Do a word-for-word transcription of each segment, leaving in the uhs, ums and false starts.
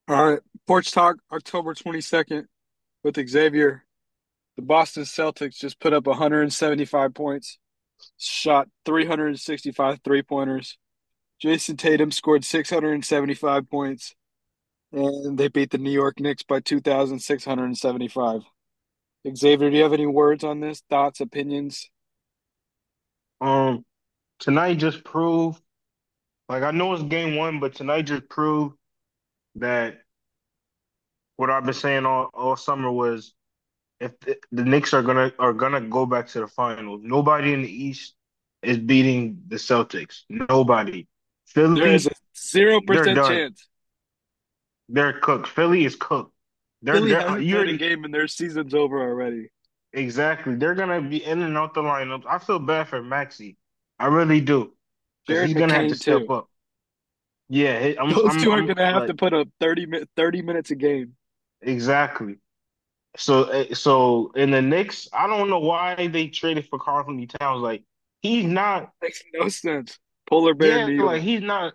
All right. Porch Talk, October twenty-second with Xavier. The Boston Celtics just put up one hundred seventy-five points, shot three hundred sixty-five three pointers. Jason Tatum scored six hundred seventy-five points, and they beat the New York Knicks by two thousand six hundred seventy-five. Xavier, do you have any words on this? Thoughts, opinions? Um, Tonight just proved, like I know it's game one, but tonight just proved that what I've been saying all, all summer was if the, the Knicks are gonna are gonna go back to the finals, nobody in the East is beating the Celtics. Nobody. There is a Philly, they're zero percent done. chance. They're cooked. Philly is cooked. They're Philly they're hasn't you played a already game and their season's over already. exactly. They're gonna be in and out the lineups. I feel bad for Maxey. I really do, because Jared he's gonna have to McCain, step too. up. Yeah, he- I'm Those I'm two are I'm going to have to like put up thirty, mi- thirty minutes a game. exactly. So, uh, so in the Knicks, I don't know why they traded for Karl Anthony Towns. Like, he's not, Makes no sense. Polar bear yeah, New like York. he's not,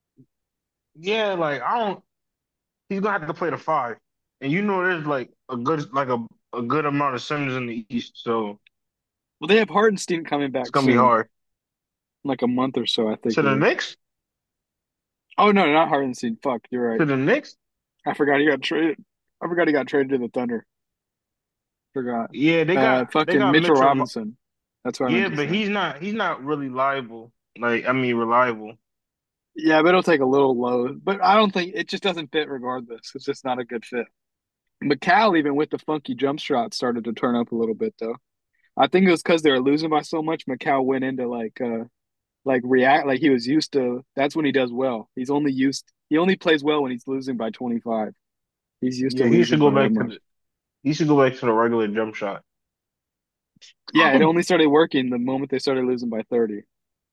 yeah, like I don't. He's gonna have to play the five, and you know, there's like a good, like a a good amount of centers in the East, so Well, they have Hardenstein coming it's back gonna be soon, hard. like a month or so, I think To it the is. Knicks, Oh no, not Hardenstein. Fuck, you're right. to the Knicks, I forgot he got traded. I forgot he got traded to the Thunder. Forgot. yeah, they Uh, got they fucking got Mitchell Mitchell. Mo- Robinson. That's what I meant Yeah, to but say. he's not he's not really liable. Like, I mean, reliable. Yeah, but it'll take a little load. But I don't think it just doesn't fit regardless. It's just not a good fit. McCall, even with the funky jump shot, started to turn up a little bit though. I think it was because they were losing by so much. McCall went into like uh like react like he was used to. That's when he does well. He's only used. He only plays well when he's losing by twenty-five. He's used to Yeah, he should losing go by that back to much. the he should go back to the regular jump shot. Yeah, it only started working the moment they started losing by thirty.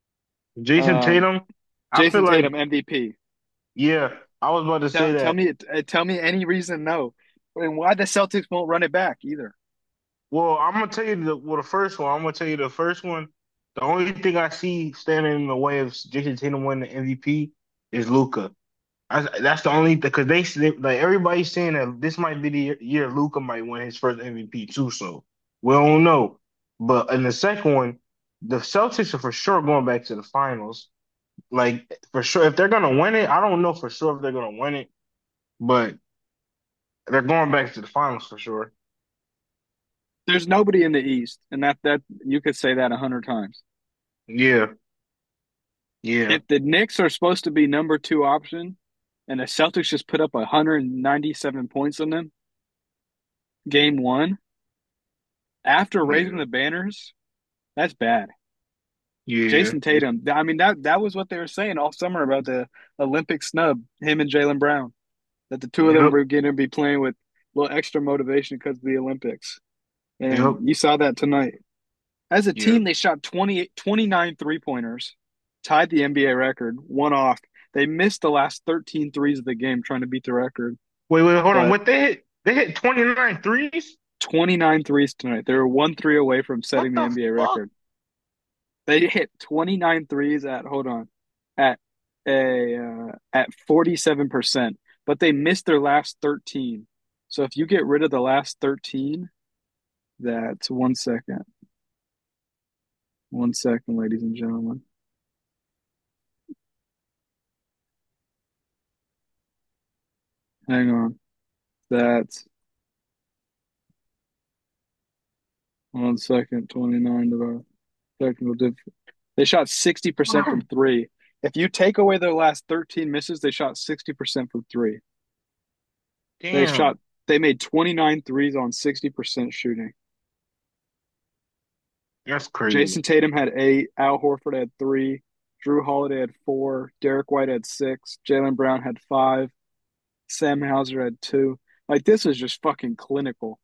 Jason Um, Tatum, I feel Jason Tatum, like M V P. yeah, I was about to say Tell, tell that. me, uh, tell me any reason no, and why the Celtics won't run it back either. Well, I'm gonna tell you the well the first one. I'm gonna tell you the first one. The only thing I see standing in the way of Jason Tatum winning the M V P is Luca. I, that's the only because they say- like everybody's saying that this might be the year, year Luca might win his first M V P too. So we don't know. But in the second one, the Celtics are for sure going back to the finals. Like for sure, if they're gonna win it, I don't know for sure if they're gonna win it, but they're going back to the finals for sure. There's nobody in the East, and that that you could say that a hundred times. Yeah, yeah. If the Knicks are supposed to be number two option, and the Celtics just put up one hundred ninety-seven points on them, game one, after raising Yeah. the banners, that's bad. Yeah. Jason Tatum, I mean that that was what they were saying all summer about the Olympic snub, him and Jaylen Brown, that the two of them Yep. were going to be playing with a little extra motivation because of the Olympics. And Yep. you saw that tonight. As a Yeah. team, they shot twenty, twenty-nine three pointers, tied the N B A record, one off. They missed the last thirteen threes of the game trying to beat the record, Wait, wait, hold on. but What they hit? They hit twenty-nine threes? twenty-nine threes tonight. They were one three away from What setting the the N B A fuck? record. They hit twenty-nine threes at, hold on, at a uh, at forty-seven percent, but they missed their last thirteen. So if you get rid of the last thirteen, that's one second. One second, ladies and gentlemen. Hang on. That's one second, twenty-nine to the technical diff. They shot sixty percent from three. If you take away their last thirteen misses, they shot sixty percent from three. They shot, Damn. they made twenty-nine threes on sixty percent shooting. That's crazy. Jason Tatum had eight, Al Horford had three, Drew Holiday had four, Derek White had six, Jaylen Brown had five, Sam Hauser had two. Like, this was just fucking clinical.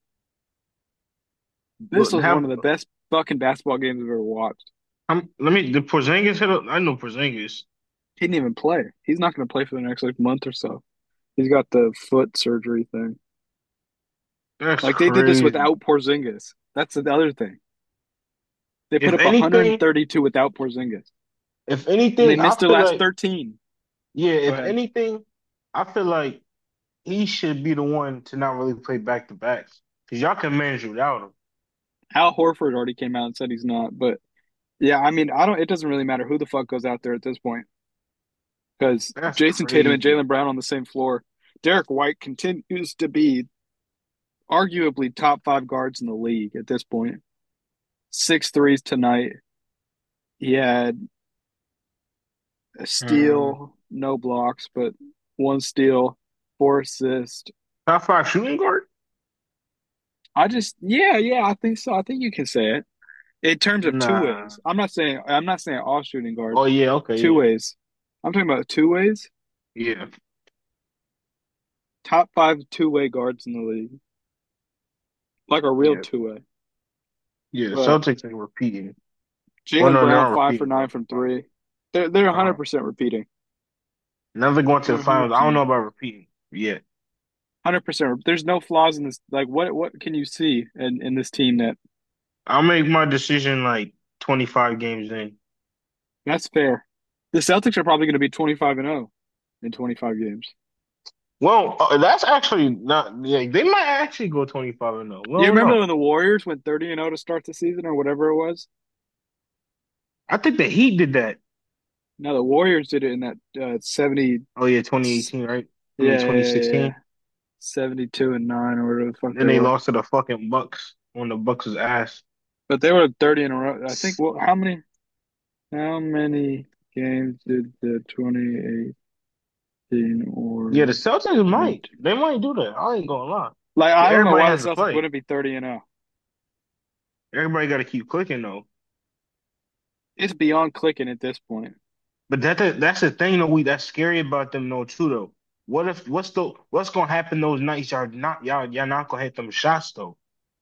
This But was one have of the best fucking basketball games I've ever watched. um, let me the Porzingis hit up. I know Porzingis. He didn't even play. He's not going to play for the next like month or so. He's got the foot surgery thing. That's Like they did this crazy. without Porzingis. That's the other thing. They put If up anything, one thirty-two without Porzingis, if and they anything, I missed their feel last like thirteen. yeah. Go If ahead. anything, I feel like he should be the one to not really play back to backs because y'all can manage without him. Al Horford already came out and said he's not, but yeah, I mean, I don't. It doesn't really matter who the fuck goes out there at this point because That's Jason Tatum and crazy. Jaylen Brown on the same floor. Derek White continues to be arguably top five guards in the league at this point. Six threes tonight. He had a Mm. steal, no blocks, but one steal, four assists. Top five shooting guard? I just, yeah, yeah, I think so. I think you can say it in terms of two Nah. ways. I'm not saying I'm not saying all shooting Oh guards. yeah, okay, Two yeah, ways. I'm talking about two ways. yeah, Top five two way guards in the league, like a real yeah, two way. yeah. The But Celtics ain't repeating. Well, Jaylen no, they're Brown not five for repeating. nine But from um, three. They're they're uh, one hundred percent repeating. now they're going to They're the finals. I don't know one hundred percent. about repeating. Yeah, one hundred percent. There's no flaws in this. Like what what can you see in in this team that I'll make my decision like twenty-five games in. that's fair? The Celtics are probably going to be twenty-five and oh in twenty-five games. Well, uh, that's actually not. Yeah, they might actually go twenty-five and no. We You don't remember know. when the Warriors went thirty and oh to start the season or whatever it was? I think the Heat did that. No, the Warriors did it in that uh, seventy. Oh yeah, twenty eighteen, right? I mean Yeah, yeah, yeah, yeah. twenty sixteen. seventy-two and nine or whatever the fuck Then they they were. lost to the fucking Bucks on the Bucks' ass. But they were thirty in a row. I think. Well, how many? How many games did the twenty eighteen Yeah, the Warriors Celtics win? might. They might do that. I ain't gonna lie. Like But I don't know everybody why the has to Celtics play. wouldn't be thirty and oh. Everybody got to keep clicking though. It's beyond clicking at this point. But that that- that's the thing though. We that's scary about them though too though. What if what's the what's gonna happen those nights y'all not y'all y'all not gonna hit them shots though?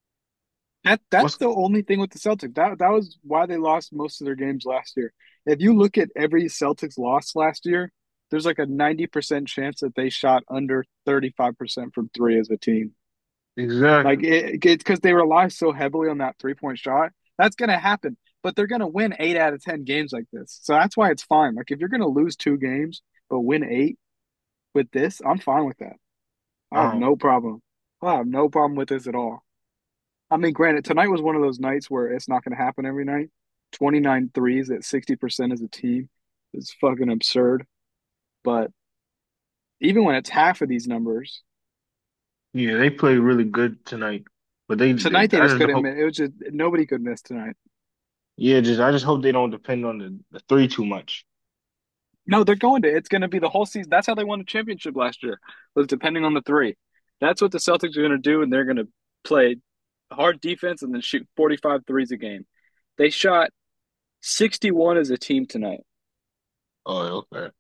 That that's What's the only thing with the Celtics. That that was why they lost most of their games last year. If you look at every Celtics loss last year, there's like a ninety percent chance that they shot under thirty-five percent from three as a team. Like exactly? it, it's because they rely so heavily on that three point shot. That's gonna happen, but they're gonna win eight out of ten games like this. So that's why it's fine. Like if you're gonna lose two games but win eight with this, I'm fine with that. I have Um, no problem. I have no problem with this at all. I mean, granted, tonight was one of those nights where it's not going to happen every night. twenty-nine threes at sixty percent as a team is fucking absurd. But even when it's half of these numbers, yeah, they played really good tonight, but they, they tonight they I just just couldn't hope miss. It was just nobody could miss tonight. yeah, just I just hope they don't depend on the, the three too much. No, they're going to. It's going to be the whole season. That's how they won the championship last year, was depending on the three. That's what the Celtics are going to do, and they're going to play hard defense and then shoot forty-five threes a game. They shot sixty-one as a team tonight. Oh, okay,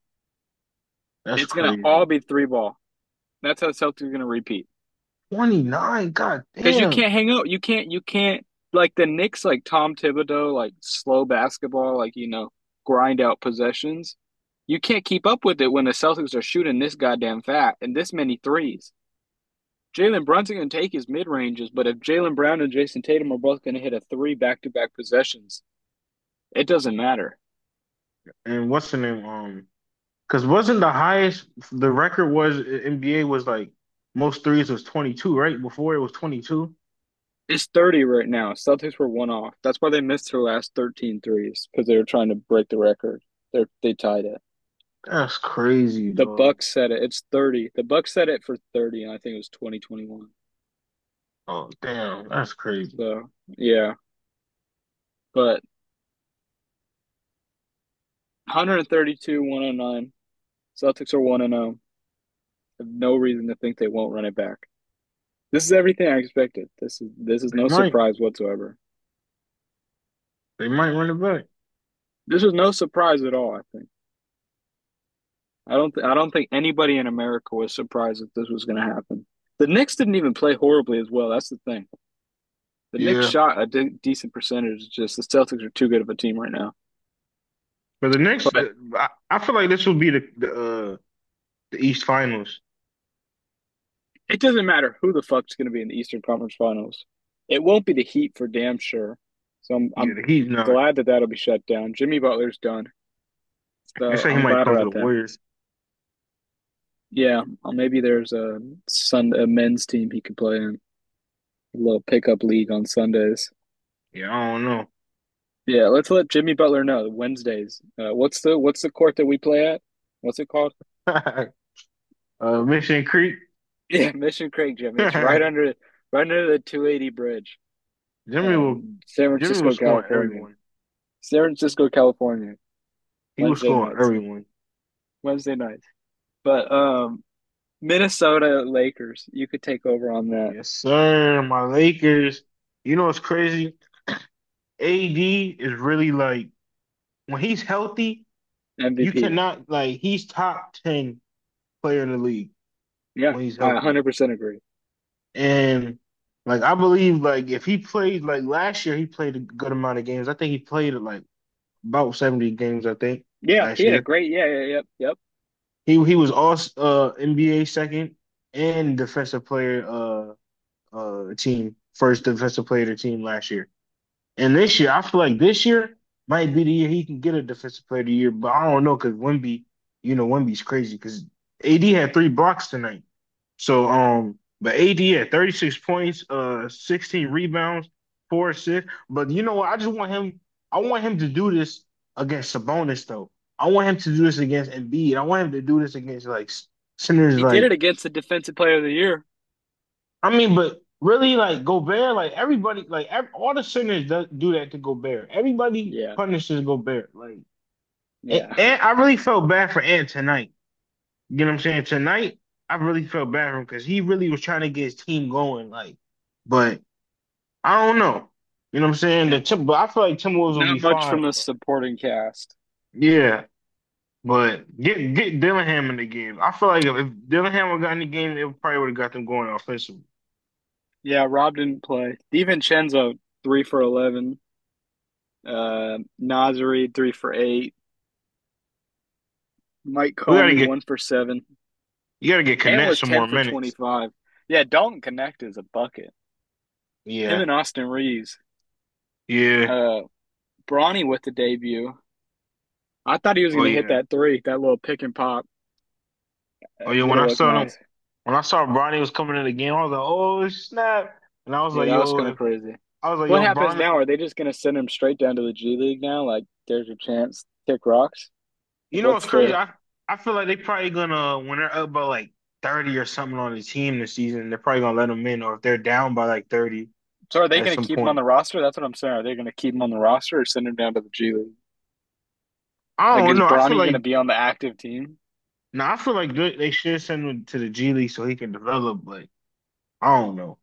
that's It's going to all crazy. be three ball. That's how the Celtics are going to repeat. twenty-nine, god Because you damn. can't hang out. You can't. You can't like the Knicks, like Tom Thibodeau, like slow basketball, like you know, grind out possessions. You can't keep up with it when the Celtics are shooting this goddamn fat and this many threes. Jalen Brunson can take his mid ranges, but if Jaylen Brown and Jason Tatum are both going to hit a three back to back possessions, it doesn't matter. And what's the name? Um, because wasn't the highest the record was N B A was like most threes was twenty-two, right? Before it was twenty-two. It's thirty right now. Celtics were one off. That's why they missed their last thirteen threes because they were trying to break the record. They they tied it. That's crazy, The dog. Bucks set it. It's thirty. The Bucks set it for thirty, and I think it was twenty twenty-one. Oh, damn, that's crazy. So, yeah. But one thirty-two, one oh nine. Celtics are one and oh. Have no reason to think they won't run it back. This is everything I expected. This is this is They no might, surprise whatsoever. they might run it back. This is no surprise at all, I think. I don't th- I don't think anybody in America was surprised that this was going to happen. The Knicks didn't even play horribly as well. That's the thing. The Knicks Yeah, shot a de- decent percentage. It's just the Celtics are too good of a team right now. but the next, But I, I feel like this will be the the, uh, the East Finals. it doesn't matter who the fuck's going to be in the Eastern Conference Finals. It won't be the Heat for damn sure. So I'm Yeah, I'm the Heat not. glad that that'll be shut down. Jimmy Butler's done. They So say he I'm might glad come to the about that. Warriors. Yeah, uh, maybe there's a Sun a men's team he could play in. A little pickup league on Sundays. Yeah, I don't know. Yeah, let's let Jimmy Butler know Wednesdays. Uh, what's the what's the court that we play at? What's it called? uh, Mission Creek. Yeah, Mission Creek, Jimmy. It's right Jimmy under right under the two eighty bridge. will Um, San Jimmy was Francisco, scoring California. everyone. San Francisco, California. He was Wednesday scoring nights. everyone. Wednesday nights. But um, Minnesota Lakers. You could take over on that. Yes, sir. My Lakers. You know what's crazy? A D is really like when he's healthy, you M V P. cannot like he's top ten player in the league Yeah, when he's I healthy. one hundred percent agree. And like I believe like if he played like last year he played a good amount of games. I think he played like about seventy games, I think, Yeah, last he had a year. great. Yeah, yeah, yep, yep. He he was also uh N B A second and defensive player uh uh team, first defensive player of the team last year. And this year, I feel like this year might be the year he can get a defensive player of the year, but I don't know because Wemby, you know, Wemby's crazy because A D had three blocks tonight. So um, but A D had thirty-six points, uh, sixteen rebounds, four assists. But you know what? I just want him. I want him to do this against Sabonis though. I want him to do this against Embiid. I want him to do this against like s- centers He did like it against the defensive player of the year. I mean, but really, like Gobert, like everybody, like ev all the centers do, do that to Gobert. Everybody Yeah, punishes Gobert. Like, and, yeah. and I really felt bad for Ant tonight. You know what I'm saying? Tonight, I really felt bad for him because he really was trying to get his team going. Like, but I don't know. You know what I'm saying? The Tim, but I feel like Timberwolves will Not be much fine. from the But supporting cast. yeah, but get get Dillingham in the game. I feel like if, if Dillingham would got in the game, it probably would have got them going offensively. Yeah, Rob didn't play. DiVincenzo three for eleven. Uh, Nasri three for eight. Mike We gotta Conley get one for seven. you gotta get Ant Connect was some ten more for minutes. twenty-five. Yeah, Dalton Connect is a bucket. Him Yeah. and Austin Reeves. Yeah. Uh, Bronny with the debut. I thought he was Oh going to hit yeah. that three, that little pick and pop. Oh It yeah. would When have I looked saw them, nice. when I saw Bronny was coming in the game, I was like, oh snap! And I was Yeah, like, that was yo, kind of if, crazy. I was like, What yo, happens Bronny. now? Are they just going to send him straight down to the G League now? Like, there's your chance. Kick rocks. You Like, know what's what's crazy? the? I I feel like they probably gonna when they're up by like thirty or something on the team this season, they're probably gonna let them in, or if they're down by like thirty So are they at going to some keep him on point. the roster? That's what I'm saying. Are they going to keep him on the roster or send him down to the G League? I Like, don't is know. I feel Bronny going like to be on the active team? no, I feel like they, they should send him to the G League so he can develop, but I don't know.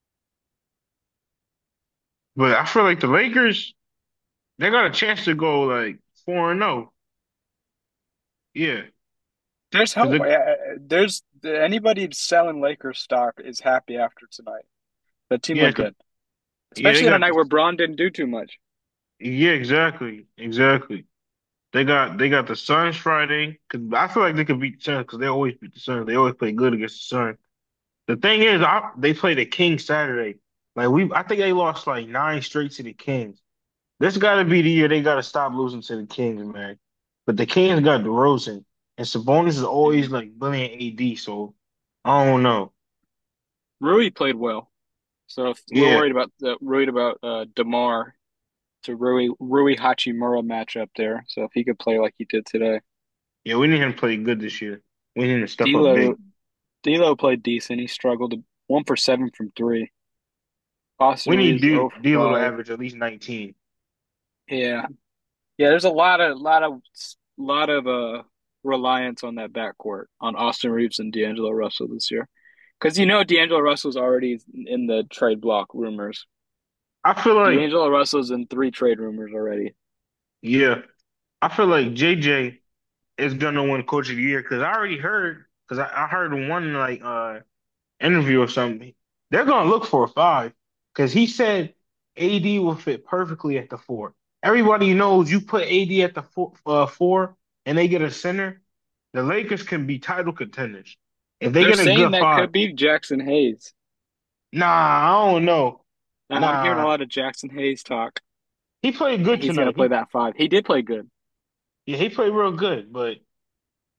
But I feel like the Lakers, they got a chance to go like four and zero. Yeah, There's because hope. Yeah, there's anybody selling Lakers stock is happy after tonight. The team yeah, looked 'cause- good, yeah, they especially on a got night the where Braun didn't do too much. yeah, exactly, exactly. They got they got the Suns Friday because I feel like they could beat the Suns because they always beat the Suns. They always play good against the Suns. The thing is, I, they play the Kings Saturday. Like we, I think they lost like nine straight to the Kings. This got to be the year they got to stop losing to the Kings, man. But the Kings got DeRozan, and Sabonis is always Mhm. like bullying A D. So I don't know. Rui played well, so if we're Yeah, worried about the worried about uh, Demar, it's a Rui Rui Hachimura matchup there. So if he could play like he did today, yeah, we need him to play good this year. We need him to step up D'Lo big. D'Lo played decent. He struggled one for seven from three. Austin We need Reeves D zero for D'Lo to five. average at least nineteen. Yeah, yeah. There's a lot of lot of lot of uh reliance on that backcourt on Austin Reeves and D'Angelo Russell this year, because you know D'Angelo Russell's already in the trade block rumors. I feel like, D'Angelo Russell's in three trade rumors already. yeah, I feel like J J is gonna win Coach of the Year because I already heard because I, I heard one like uh interview or something. They're gonna look for a five because he said A D will fit perfectly at the four. Everybody knows you put A D at the four, uh, four and they get a center, the Lakers can be title contenders. If they They're get a saying good that five, could be Jackson Hayes. nah, I don't know. Uh, I'm hearing a Nah, lot of Jackson Hayes talk. he played good He's gonna tonight. play He that five. He did play good. yeah, he played real good, but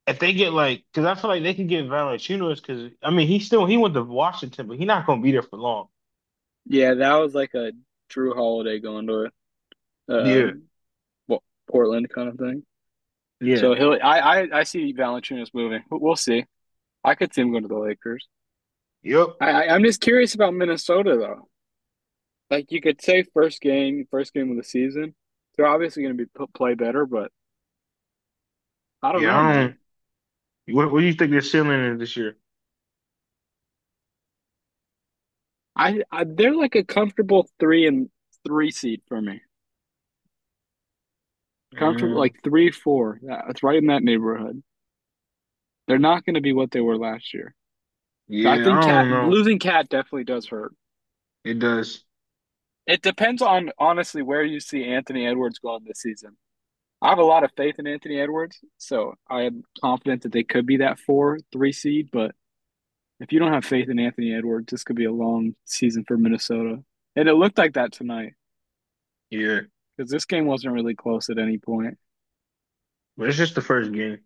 if they get like, because I feel like they can get Valanciunas, because I mean he still he went to Washington, but he's not gonna be there for long. Yeah, that was like a Drew Holiday going to uh, Yeah, well, Portland kind of thing. yeah, So he'll. I I, I see Valanciunas moving. We'll see. I could see him going to the Lakers. yep. I, I I'm just curious about Minnesota though. Like you could say first game, first game of the season, they're obviously going to be put, play better, but I don't Yeah, know, I man. don't. What, what do you think their ceiling is this year? I, I they're like a comfortable three and three seed for me. Comfortable Mm, like three, four. Yeah, it's right in that neighborhood. They're not going to be what they were last year. I yeah, think I Cat don't know. losing Cat definitely does hurt. It does. It depends on honestly where you see Anthony Edwards going this season. I have a lot of faith in Anthony Edwards, so I am confident that they could be that four, three seed. But if you don't have faith in Anthony Edwards, this could be a long season for Minnesota. And it looked like that tonight Yeah, because this game wasn't really close at any point. but it's just the first game.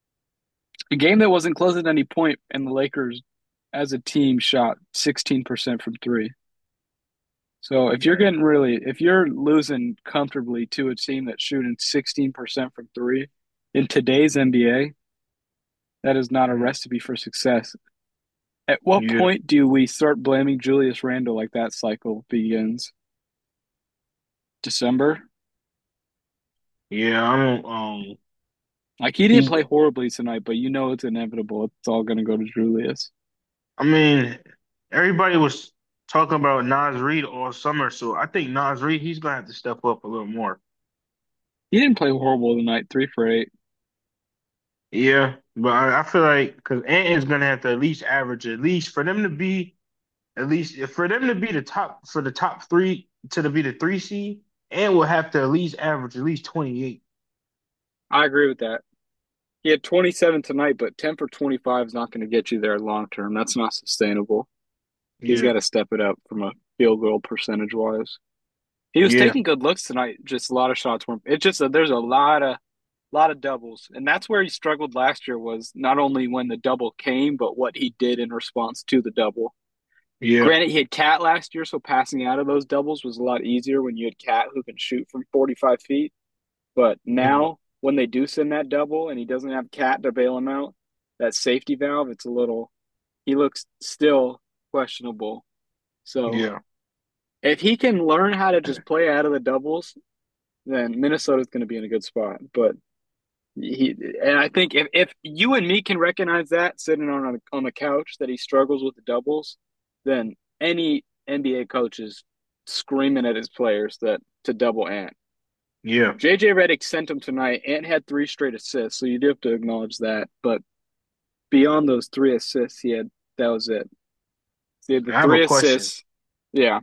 A game that wasn't close at any point, and the Lakers, as a team, shot sixteen percent from three. So if you're Yeah, getting really, if you're losing comfortably to a team that's shooting sixteen percent from three in today's N B A, that is not a mm, recipe for success. At what yeah, point do we start blaming Julius Randle like that cycle begins? December? yeah. I don't. Um, Like he didn't he's. play horribly tonight, but you know it's inevitable. It's all going to go to Julius. I mean, everybody was talking about Nas Reed all summer, so I think Nas Reed he's gonna have to step up a little more. He didn't play horrible tonight, three for eight. Yeah, but I, I feel like because Ant is gonna have to at least average at least for them to be at least for them to be the top for the top three to the, be the three seed, Ant will have to at least average at least twenty-eight. I agree with that. He had twenty-seven tonight, but ten for twenty-five is not going to get you there long term. That's not sustainable. He's Yeah, got to step it up from a field goal percentage wise. He was yeah, taking good looks tonight. Just a lot of shots weren't. It's just that there's a lot of lot of doubles, and that's where he struggled last year. Was not only when the double came, but what he did in response to the double. yeah, Granted, he had Cat last year, so passing out of those doubles was a lot easier when you had Cat who can shoot from forty-five feet. But mhm, now, when they do send that double and he doesn't have Cat to bail him out, that safety valve, it's a little. He looks still questionable. So yeah. if he can learn how to just play out of the doubles, then Minnesota's going to be in a good spot. But he and I think if, if you and me can recognize that sitting on on the couch that he struggles with the doubles, then any N B A coach is screaming at his players that to double Ant. Yeah. J J Redick sent him tonight. Ant had three straight assists, so you do have to acknowledge that. But beyond those three assists, he had that was it. He had the I have a three question. assists. Yeah,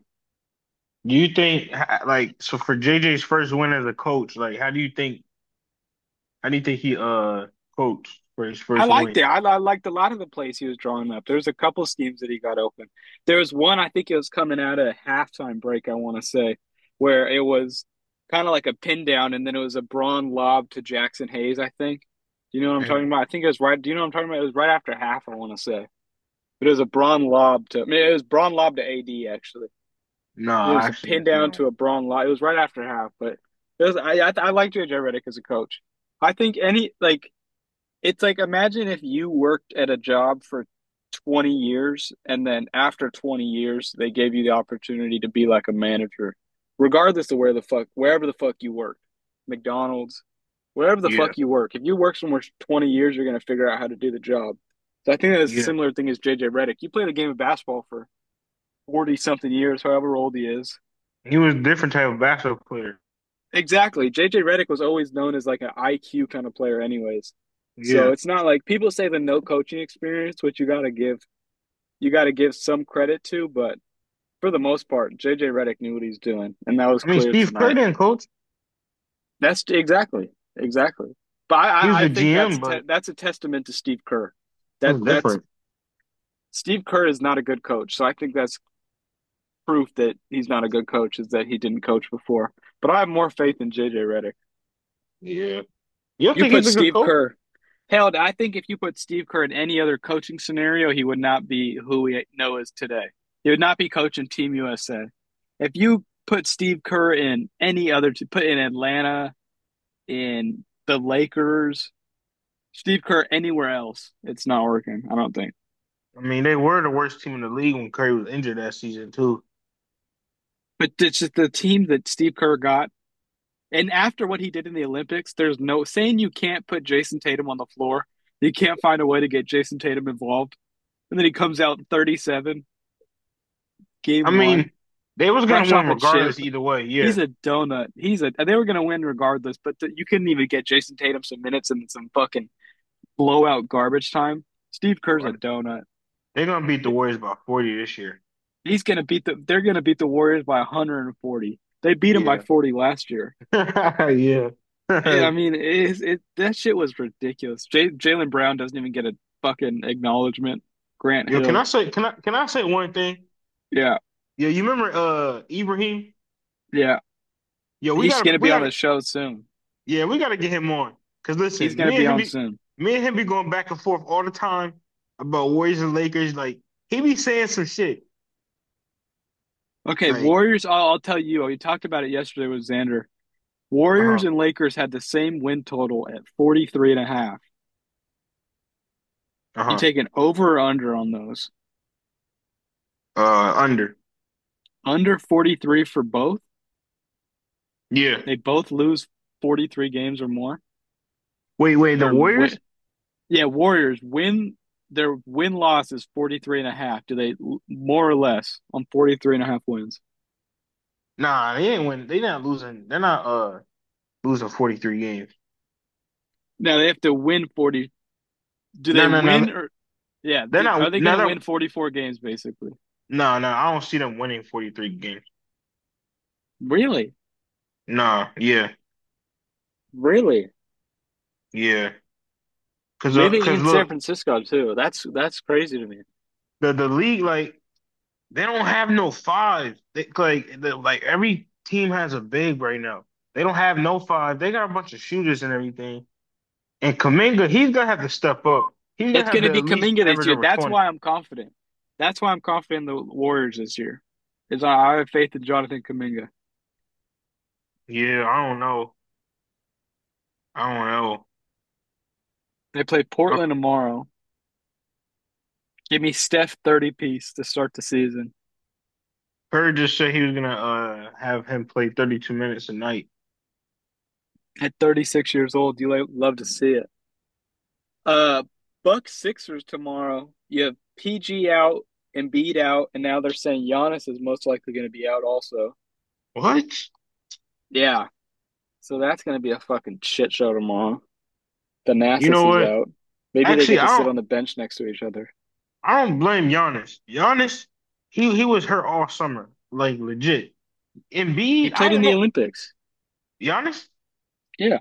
Do you think like so for J J's first win as a coach, like how do you think how do you think he uh coached for his I first liked win? it. I, I liked a lot of the plays he was drawing up. There's a couple schemes that he got open. There was one I think it was coming out of halftime break. I want to say where it was kind of like a pin down, and then it was a brawn lob to Jackson Hayes. I think. Do you know what I'm talking Mhm. about? I think it was right. Do you know what I'm talking about? It was right after half. I want to say, but it was a brawn lob to. I mean, it was brawn lob to A D actually. No, It I was a actually pin don't down know. to a brawn lob. It was right after half, but it was. I I, I like J J Redick as a coach. I think any like it's like imagine if you worked at a job for twenty years and then after twenty years they gave you the opportunity to be like a manager, regardless of where the fuck wherever the fuck you work. McDonald's, wherever the Yeah, fuck you work. If you work somewhere twenty years, you're gonna figure out how to do the job. So I think that's a yeah. similar thing as J J Redick. You played a game of basketball for forty something years, however old he is. He was a different type of basketball player. Exactly. J J Redick was always known as like an I Q kind of player anyways. So Yeah. it's not like people say the no coaching experience, which you gotta give you gotta give some credit to, but for the most part, J J Redick knew what he's doing, and that was I mean clear Steve Kerr tonight. didn't coach. That's exactly, exactly. But I, He was I I the think that's G M, te but that's a testament to Steve Kerr. it That was that's different. Steve Kerr is not a good coach, so I think that's proof that he's not a good coach is that he didn't coach before. But I have more faith in J J Redick. Yeah. You don't You think put he's a good Steve coach? Kerr. Hell, I think if you put Steve Kerr in any other coaching scenario, he would not be who we know as today. He would not be coaching Team U S A. If you put Steve Kerr in any other, put in Atlanta, in the Lakers, Steve Kerr anywhere else, it's not working. I don't think. I mean, they were the worst team in the league when Curry was injured that season too. But it's just the team that Steve Kerr got. And after what he did in the Olympics, there's no saying you can't put Jason Tatum on the floor. You can't find a way to get Jason Tatum involved. And then he comes out thirty-seven, I game one, mean, they was gonna fresh off win a chip. regardless either way. Yeah, He's a donut. He's a. They were going to win regardless, but the, you couldn't even get Jason Tatum some minutes and some fucking blowout garbage time. Steve Kerr's a donut. they're gonna beat the Warriors by forty this year. He's going to beat the. They're going to beat the Warriors by one hundred forty. They beat him by Yeah, forty last year. yeah. I mean, it, it that shit was ridiculous. J, Jaylen Brown doesn't even get a fucking acknowledgement. Grant Yo, can I Hill, say can I can I say one thing? yeah, Yeah, you remember uh Ibrahim? yeah. Yo, we He's gotta going to we be on gotta the show soon. yeah, we gotta get him on. Cause He's listen, going to me and be him on be soon. me and him be going back and forth all the time about Warriors and Lakers. Like he be saying some shit. Okay, Like, Warriors. I'll, I'll tell you. We talked about it yesterday with Xander. Warriors uh-huh, and Lakers had the same win total at forty-three and a half. You uh-huh. take an over or under on those. Uh under. Under forty-three for both. Yeah. They both lose forty-three games or more. Wait, wait, the Their win, Warriors? yeah, Warriors win their win loss is forty-three and a half. Do they more or less on forty-three and a half wins? Nah, they ain't win. They not losing. They're not uh losing forty-three games. Now they have to win forty. Do they No, no, no. win or yeah, They're are not. they No, going to no, win forty-four games basically? no, no. I don't see them winning forty-three games. Really? Nah, yeah, Really? yeah. Cause, uh, Maybe cause in San look, Francisco too. That's that's crazy to me. the the league like they don't have no five. They like the, like every team has a big right now. They don't have no five. They got a bunch of shooters and everything. And Kaminga, he's gonna have to step up. He's gonna It's have going to to be at least Kuminga this average year. over That's twenty. why I'm confident. That's why I'm confident in the Warriors this year. Is I have faith in Jonathan Kuminga. Yeah, I don't know. I don't know. They play Portland tomorrow. Give me Steph thirty piece to start the season. Bird just said he was gonna uh have him play thirty-two minutes a night. At thirty-six years old, you like, love to see it. Uh, Bucks Sixers tomorrow. You have P G out, Embiid out, and now they're saying Giannis is most likely going to be out also. What? Yeah, so that's going to be a fucking shit show tomorrow. You Thanasis know is what? out. Maybe they Actually, get to I sit don't on the bench next to each other. I don't blame Giannis. Giannis, he he was hurt all summer, like legit. He Embiid, I played in don't the know. Olympics. Giannis? Yeah,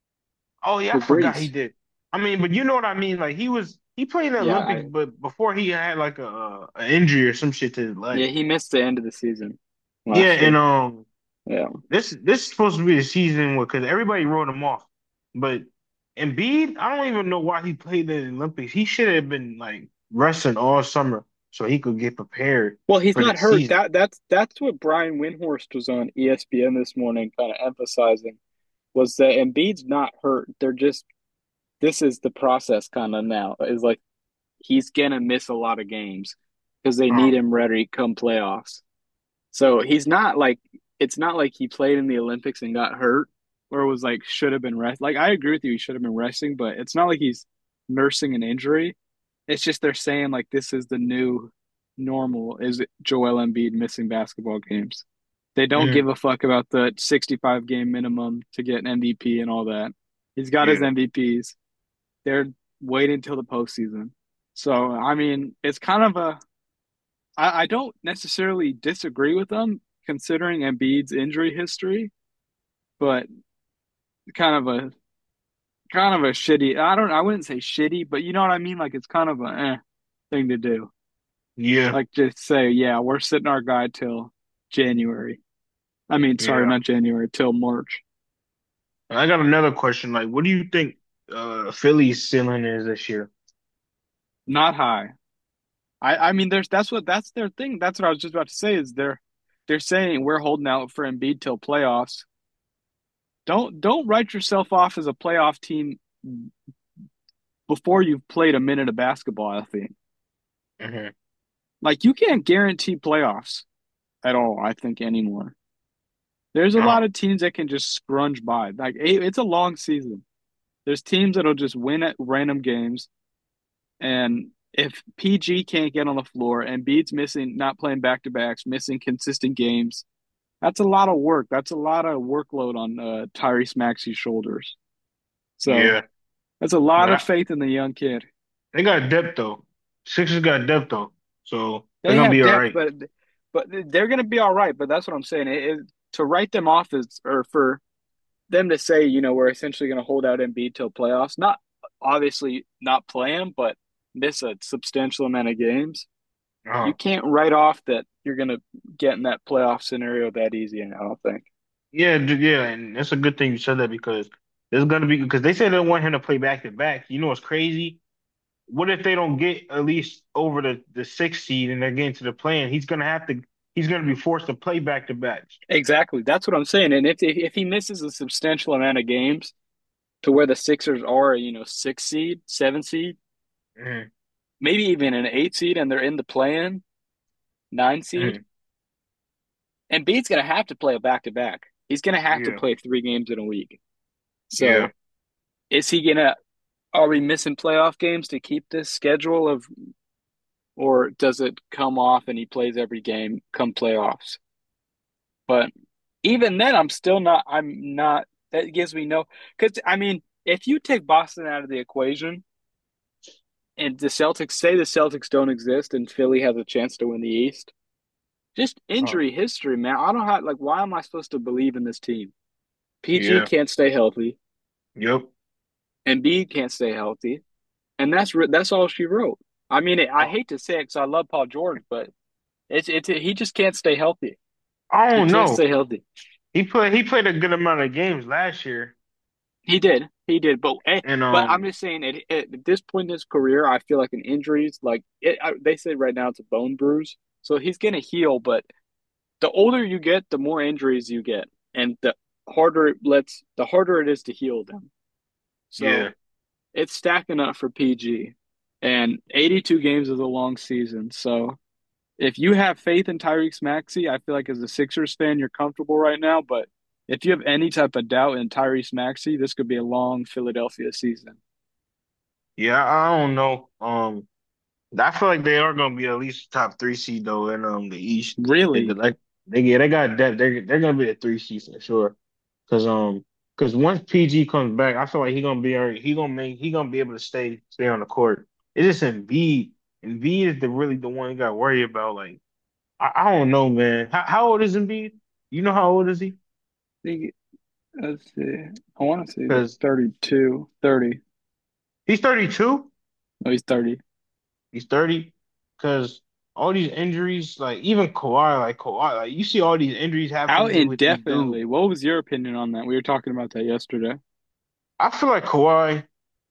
Oh yeah, I with forgot he Breeze. did. I mean, but you know what I mean? Like he was he played in the Yeah, Olympics, I, but before he had like a, a an injury or some shit to his yeah, leg. he missed the end of the season Yeah, last and year. um, Yeah. this this is supposed to be the season where because everybody wrote him off, but Embiid, I don't even know why he played in the Olympics. He should have been like resting all summer so he could get prepared Well, he's for the not hurt. season. That that's that's what Brian Windhorst was on E S P N this morning, kind of emphasizing was that Embiid's not hurt. They're just this is the process kind of now. Is like he's gonna miss a lot of games because they Uh, need him ready come playoffs. So he's not like it's not like he played in the Olympics and got hurt or was like should have been rest. Like I agree with you, he should have been resting, but it's not like he's nursing an injury. It's just they're saying like this is the new normal is Joel Embiid missing basketball games. They don't mm, give a fuck about the sixty-five game minimum to get an M V P and all that. He's got his yeah, M V Ps. They're waiting until the postseason. So I mean, it's kind of a I, I don't necessarily disagree with them considering Embiid's injury history, but kind of a kind of a shitty. I don't. I wouldn't say shitty, but you know what I mean. Like it's kind of a eh, thing to do. yeah, Like just say, yeah, we're sitting our guy till January. I mean, sorry, yeah. not January, till March. I got another question. Like, what do you think? uh Philly's ceiling is this year? Not high. I I mean, there's that's what that's their thing. That's what I was just about to say. Is they're they're saying we're holding out for Embiid till playoffs. Don't don't write yourself off as a playoff team before you've played a minute of basketball. I think Hmm. like you can't guarantee playoffs at all. I think anymore. There's a Oh, lot of teams that can just scrunch by. Like it- it's a long season. There's teams that'll just win at random games, and if P G can't get on the floor and Embiid's missing, not playing back to backs, missing consistent games, that's a lot of work. That's a lot of workload on uh, Tyrese Maxey's shoulders. So yeah, that's a lot but of I, faith in the young kid. they got depth though. Sixers got depth though, so they're They gonna have be all depth, right. but but they're going to be all right. But that's what I'm saying. It, it, to write them off is, or for them to say, you know, we're essentially going to hold out Embiid till playoffs. Not obviously not play him, but miss a substantial amount of games. You Uh, can't write off that you're going to get in that playoff scenario that easy. I don't think. yeah, d- yeah, and it's a good thing you said that because there's gonna be because they said they want him to play back to back. You know what's crazy? What if they don't get at least over the the sixth seed and they're getting to the play-in? He's gonna have to. He's gonna be forced to play back to backs. Exactly. That's what I'm saying. And if if he misses a substantial amount of games to where the Sixers are, you know, six seed, seven seed, Hmm. maybe even an eight seed, and they're in the play-in, nine seed, Hmm. Embiid's going to have to play a back to back. He's going to have to Yeah, play three games in a week. yeah. So is he going to? Are we missing playoff games to keep this schedule of, or does it come off and he plays every game come playoffs? But even then, I'm still not. I'm not. That gives me no. Because I mean, if you take Boston out of the equation and the Celtics say the Celtics don't exist and Philly has a chance to win the East, just Uh, injury history, man. I don't have like. Why am I supposed to believe in this team? P G yeah. can't stay healthy. Yep. Embiid can't stay healthy, and that's that's all she wrote. I mean, I Uh, hate to say it because I love Paul George, but it's it's he just can't stay healthy. I He don't can't know. stay healthy. He played. He played a good amount of games last year, He did, he did, but eh, and but I'm um, just saying at, at this point in his career, I feel like an injuries like it, I, they say right now it's a bone bruise, so he's gonna heal. But the older you get, the more injuries you get, and the harder it lets the harder it is to heal them. yeah, So it's stacking up for P G, and eighty-two games is a long season. So if you have faith in Tyrese Maxey, I feel like as a Sixers fan, you're comfortable right now. But if you have any type of doubt in Tyrese Maxey, this could be a long Philadelphia season. yeah. I don't know. Um, I feel like they are gonna be at least top three seed though in um the East. They Really? like they yeah they got depth. They're they're gonna be a three seed for sure. Cause um cause once P G comes back, I feel like he gonna be all right. He gonna make he gonna be able to stay stay on the court. It's just Embiid. Embiid is the really the one you got to worry about. Like I, I don't know, man. How how old is Embiid? You know how old is he? think let's see. I want to say like Because thirty-two, thirty. he's thirty-two. No, he's thirty. He's thirty. Because all these injuries, like even Kawhi, like Kawhi, like you see all these injuries Out happening with these dudes. indefinitely. What was your opinion on that? We were talking about that yesterday. I feel like Kawhi,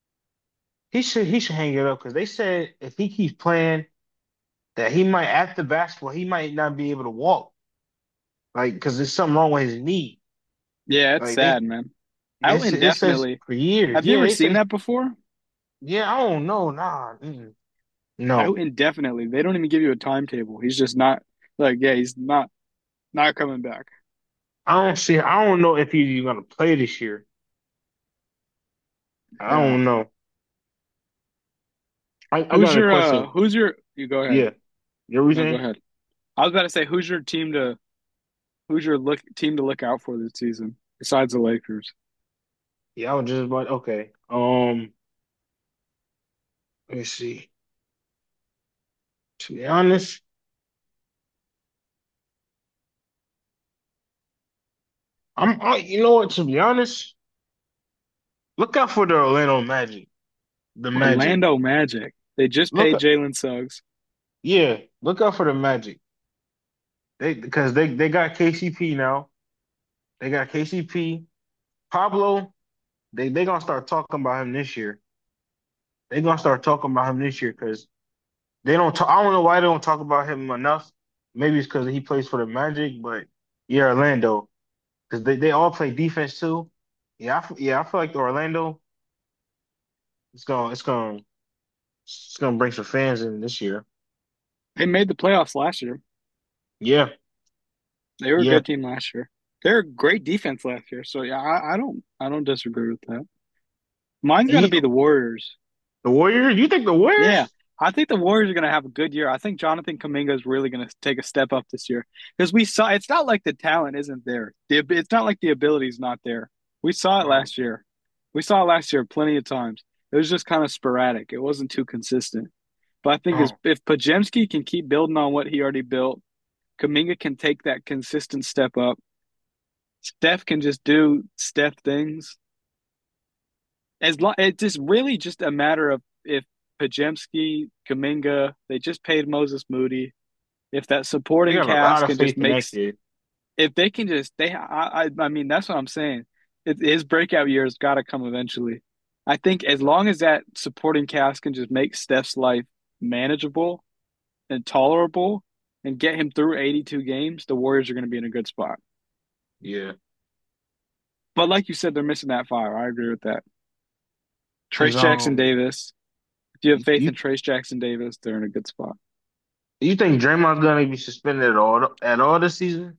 he should he should hang it up because they said if he keeps playing, that he might after basketball, he might not be able to walk. Like because there's something wrong with his knee. Yeah, it's Like sad, they man. Out it's, it says indefinitely. for years. Have you Yeah, ever it seen says that before? yeah, I don't know. Nah. Mm, Out no. indefinitely. They don't even give you a timetable. He's just not like, yeah, he's not not coming back. I don't see I don't know if he's gonna play this year. I Yeah. don't know. I, I Who's got a your uh question. who's your you go ahead. Yeah. You know what No, go saying? ahead. I was about to say who's your team to who's your look team to look out for this season besides the Lakers? Yeah, I was just about okay. Um, let me see. To be honest, I'm I, you know what, to be honest, look out for the Orlando Magic. The Magic. Orlando Magic. They just Look paid up Jalen Suggs. yeah, look out for the Magic. They because they they got K C P now. They got K C P. Pablo. they they gonna start talking about him this year. They gonna start talking about him this year because they don't. Talk, I don't know why they don't talk about him enough. Maybe it's because he plays for the Magic, but yeah, Orlando because they, they all play defense too. Yeah, I, f- yeah, I feel like the Orlando it's gonna it's gonna it's gonna bring some fans in this year. They made the playoffs last year. Yeah, They were a yeah. good team last year. They're a great defense last year. So yeah, I, I don't I don't disagree with that. Mine's And gonna he, be the Warriors. the Warriors. You think the Yeah. Warriors? I think the Warriors are going to have a good year. I think Jonathan Kuminga is really going to take a step up this year because we saw it's not like the talent isn't there. The, it's not like the ability is not there. We saw it Uh-huh. last year. We saw it last year plenty of times. It was just kind of sporadic. It wasn't too consistent. But I think as, Uh-huh. if Pajemski can keep building on what he already built, Kuminga can take that consistent step up. Steph can just do Steph things. As long, it's just really just a matter of if Pajemski, Kuminga, they just paid Moses Moody. If that They supporting have a lot cast of can just faith in make, that kid. if they can just, they, I, I, I mean, that's what I'm saying. It, his breakout year has got to come eventually. I think as long as that supporting cast can just make Steph's life manageable and tolerable and get him through eighty-two games, the Warriors are going to be in a good spot. Yeah, But like you said, they're missing that fire. I agree with that. because Trace Jackson um, Davis. If you have faith you in Trace Jackson Davis, they're in a good spot. you think Draymond's gonna be suspended at all at all this season?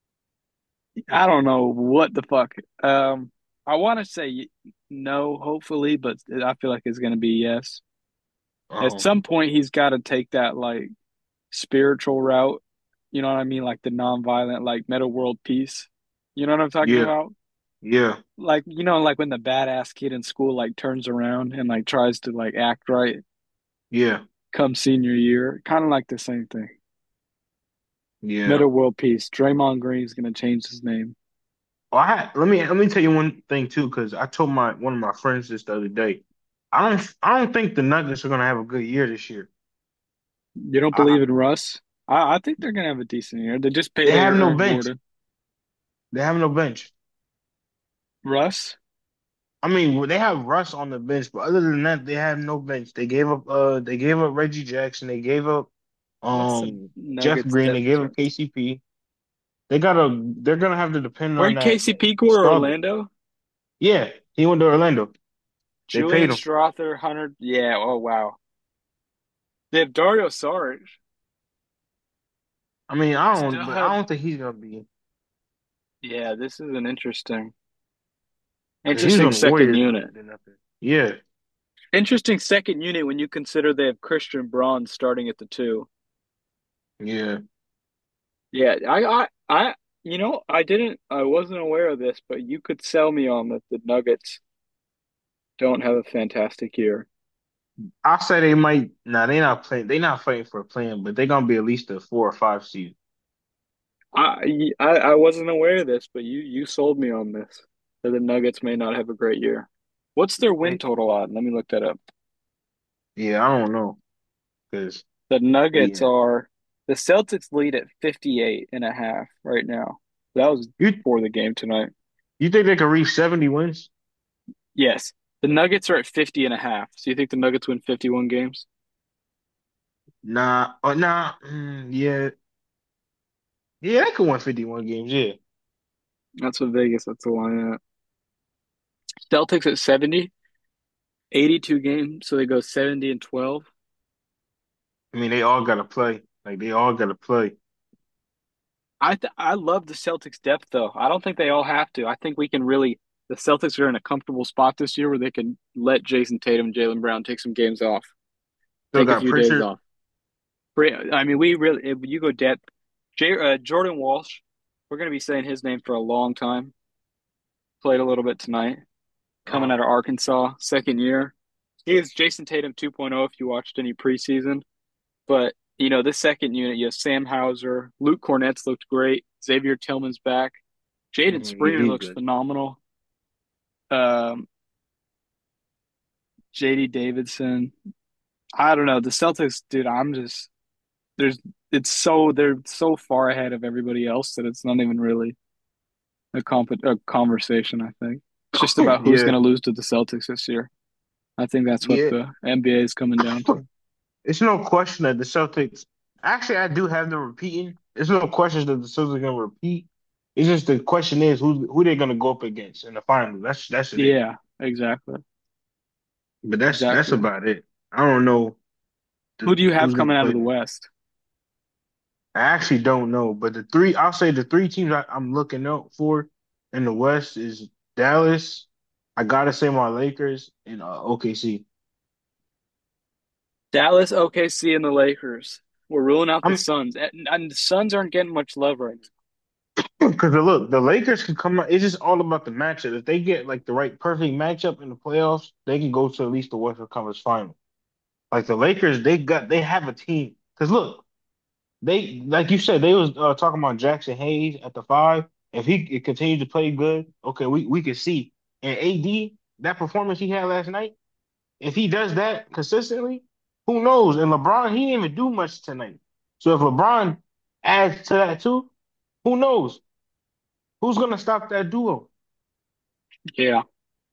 I don't know what the fuck. Um, I want to say no, hopefully, but I feel like it's going to be yes. At Oh, some point, he's got to take that like spiritual route. You know what I mean? Like the nonviolent, like meta world peace. You know what I'm talking yeah, about? yeah, Like, you know, like when the badass kid in school like turns around and like tries to like act right yeah, come senior year. Kind of like the same thing. yeah. Meta world peace. Draymond Green's going to change his name. Well, I had, let me let me tell you one thing too, because I told my one of my friends this the other day. I don't I don't think the Nuggets are gonna have a good year this year. You don't I, believe in Russ? I, I think they're gonna have a decent year. They just they paid have no Aaron bench. Gordon. They have no bench. Russ? I mean, well, they have Russ on the bench, but other than that, they have no bench. They gave up uh they gave up Reggie Jackson. They gave up That's the um Jeff Nuggets Green. They depth gave up chart. K C P. They gotta they're gonna have to depend on Where'd that, that K C P go or star. Orlando? Yeah, he went to Orlando. They paid Julian him. Strother, Hunter. Yeah, oh wow. They have Dario Saric. I mean, I don't Still but I have don't think he's gonna be yeah, this is an interesting because he was interesting on the second Warriors and unit. didn't do nothing. Yeah, Interesting second unit when you consider they have Christian Braun starting at the two. yeah. Yeah, I I I you know, I didn't I wasn't aware of this, but you could sell me on that the Nuggets don't have a fantastic year. I say they might. Nah, they not playing. They not fighting for a plan, but they're gonna be at least a four or five seed. I, I I wasn't aware of this, but you you sold me on this that the Nuggets may not have a great year. What's their win They, total on? Let me look that up. yeah, I don't know because The Nuggets yeah. are the Celtics lead at fifty-eight and a half right now. That was You for the game tonight. you think they can reach seventy wins? Yes. The Nuggets are at fifty and a half. So you think the Nuggets win fifty-one games? Nah, oh nah. Mm, yeah, yeah, they could win fifty-one games. Yeah, That's what Vegas, that's the line at. Celtics at seventy, eighty-two games, so they go seventy and twelve. I mean they all gotta play. Like they all gotta play. I th I love the Celtics depth though. I don't think they all have to. I think we can really the Celtics are in a comfortable spot this year where they can let Jason Tatum and Jaylen Brown take some games off, Still take a got few days Pritchard. off. I mean, we really if you go depth, J, uh, Jordan Walsh, we're going to be saying his name for a long time. Played a little bit tonight, coming Uh, out of Arkansas, second year. He is Jason Tatum 2.0 if you watched any preseason. But you know, this second unit, you have Sam Hauser, Luke Cornett's looked great, Xavier Tillman's back. Jaden mm, yeah, Springer he's looks good. phenomenal. Um, J D Davidson. I don't know. The Celtics, dude, I'm just there's it's so they're so far ahead of everybody else that it's not even really a comp a conversation, I think. It's just about who's Yeah, going to lose to the Celtics this year. I think that's what yeah. the N B A is coming down to. It's no question that the Celtics. Actually, I do have them repeating. It's no question that the Celtics are gonna repeat. It's just the question is who who they're gonna go up against in the finals. That's that's it. Yeah, exactly. But that's that's Exactly. about it. I don't know Who th- do you have who's gonna coming out of play the them. West? I actually don't know. But the three, I'll say the three teams I, I'm looking out for in the West is Dallas. I gotta say my Lakers and uh, O K C. Dallas, O K C, and the Lakers. We're ruling out the I'm Suns. And, and the Suns aren't getting much love right now. Because look, the Lakers can come out. It's just all about the matchup. If they get like the right perfect matchup in the playoffs, they can go to at least the Western Conference Final. Like the Lakers, they got they have a team. Because look, they like you said, they was uh, talking about Jackson Hayes at the five. If he continues to play good, okay, we we can see. And A D, that performance he had last night, if he does that consistently, who knows? And LeBron, he didn't even do much tonight. So if LeBron adds to that too, who knows? Who's gonna stop that duo? Yeah.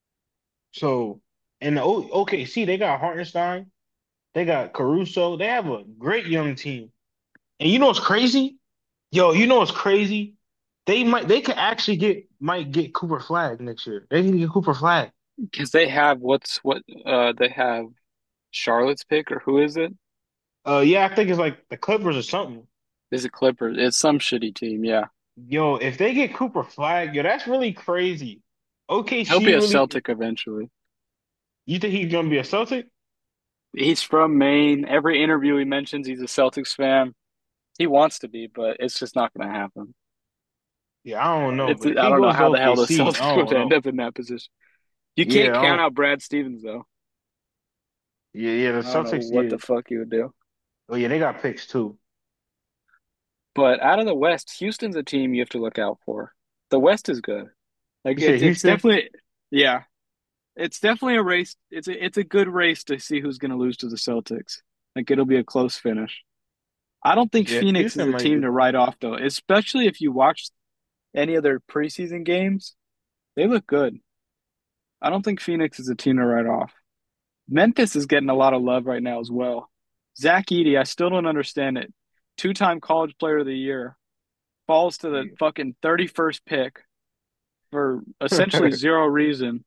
So, and the O- OKC, they got Hartenstein, they got Caruso, they have a great young team. And you know what's crazy? Yo, you know what's crazy? They might, they could actually get, might get Cooper Flag next year. They can get Cooper Flag. Because they have what's what uh they have Charlotte's pick or who is it? Uh, yeah, I think it's like the Clippers or something. Is it Clippers? It's some shitty team, yeah. Yo, if they get Cooper Flag, yo, that's really crazy. He'll O K C be a really, Celtic eventually. you think he's gonna be a Celtic? He's from Maine. Every interview he mentions he's a Celtics fan. He wants to be, but it's just not going to happen. Yeah, I don't know, It's but if I he don't know goes to how the hell the O K C, I Celtics would don't end know. up in that position. You Yeah, can't I count don't, out Brad Stevens though. yeah, yeah, the I don't know Celtics, what yeah. the fuck he would do. Oh yeah, they got picks too. But out of the West, Houston's a team you have to look out for. The West is good. Like You said it's it's Houston? definitely yeah, it's definitely a race. It's a it's a good race to see who's going to lose to the Celtics. Like it'll be a close finish. I don't think Yeah, Phoenix is Houston a might team do to good. write off though, especially if you watch any of their preseason games. They look good. I don't think Phoenix is a team to write off. Memphis is getting a lot of love right now as well. Zach Edey, I still don't understand it. Two-time College Player of the Year falls to the Yeah. fucking thirty-first pick for essentially zero reason,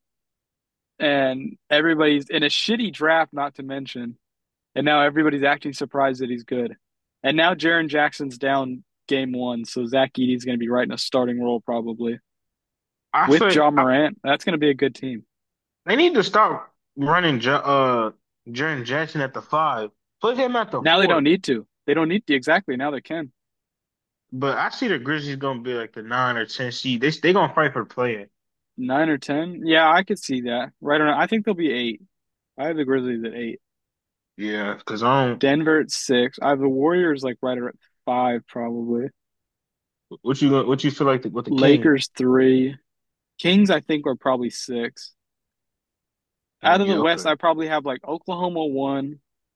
and everybody's in a shitty draft, not to mention. And now everybody's acting surprised that he's good. And now Jaren Jackson's down game one, so Zach Edey's going to be right in a starting role probably I with say John I, Morant. That's going to be a good team. they need to stop running J uh Jaren Jackson at the five. Put him at the Now they don't four. need to. They don't need to exactly. Now they can. But I see the Grizzlies gonna be like the nine or ten seed. They they gonna fight for play. Nine or ten? Yeah, I could see that. Right around. I think they'll be eight. I have the Grizzlies at eight. Yeah, because I don't. Denver at six. I have the Warriors like right around five probably. What you what you feel like the, with the Kings? Lakers three. Kings I think are probably six. Out Mm, of the yeah, West, okay. I probably have like Oklahoma one,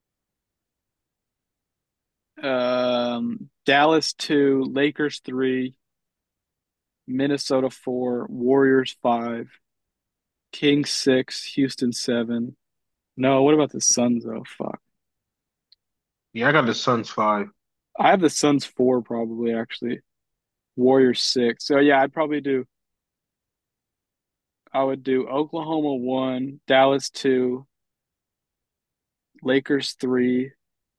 um, Dallas two, Lakers three, Minnesota four, Warriors five, Kings six, Houston seven. No, what about the Suns though? Fuck. Yeah, I got the Suns five. I have the Suns four probably actually. Warriors six. So yeah, I'd probably do I would do Oklahoma one, Dallas two, Lakers three,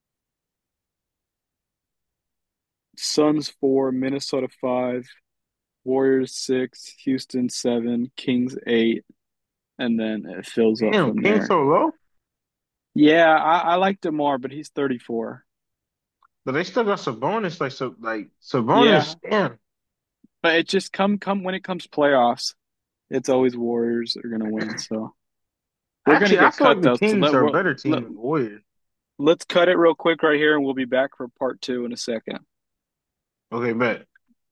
Suns four, Minnesota five, Warriors six, Houston seven, Kings eight, and then it fills up Damn, from Kings there. so low, Yeah, I, I like DeMar, but he's thirty-four. but they still got Sabonis. Like so, like Yeah, Sabonis. Damn. but it just come come when it comes playoffs, it's always Warriors are gonna win. So we're gonna Actually, I get feel cut like the though. So Kings let, are a we're, better let team than the Warriors. let's cut it real quick right here, and we'll be back for part two in a second. Okay, bet.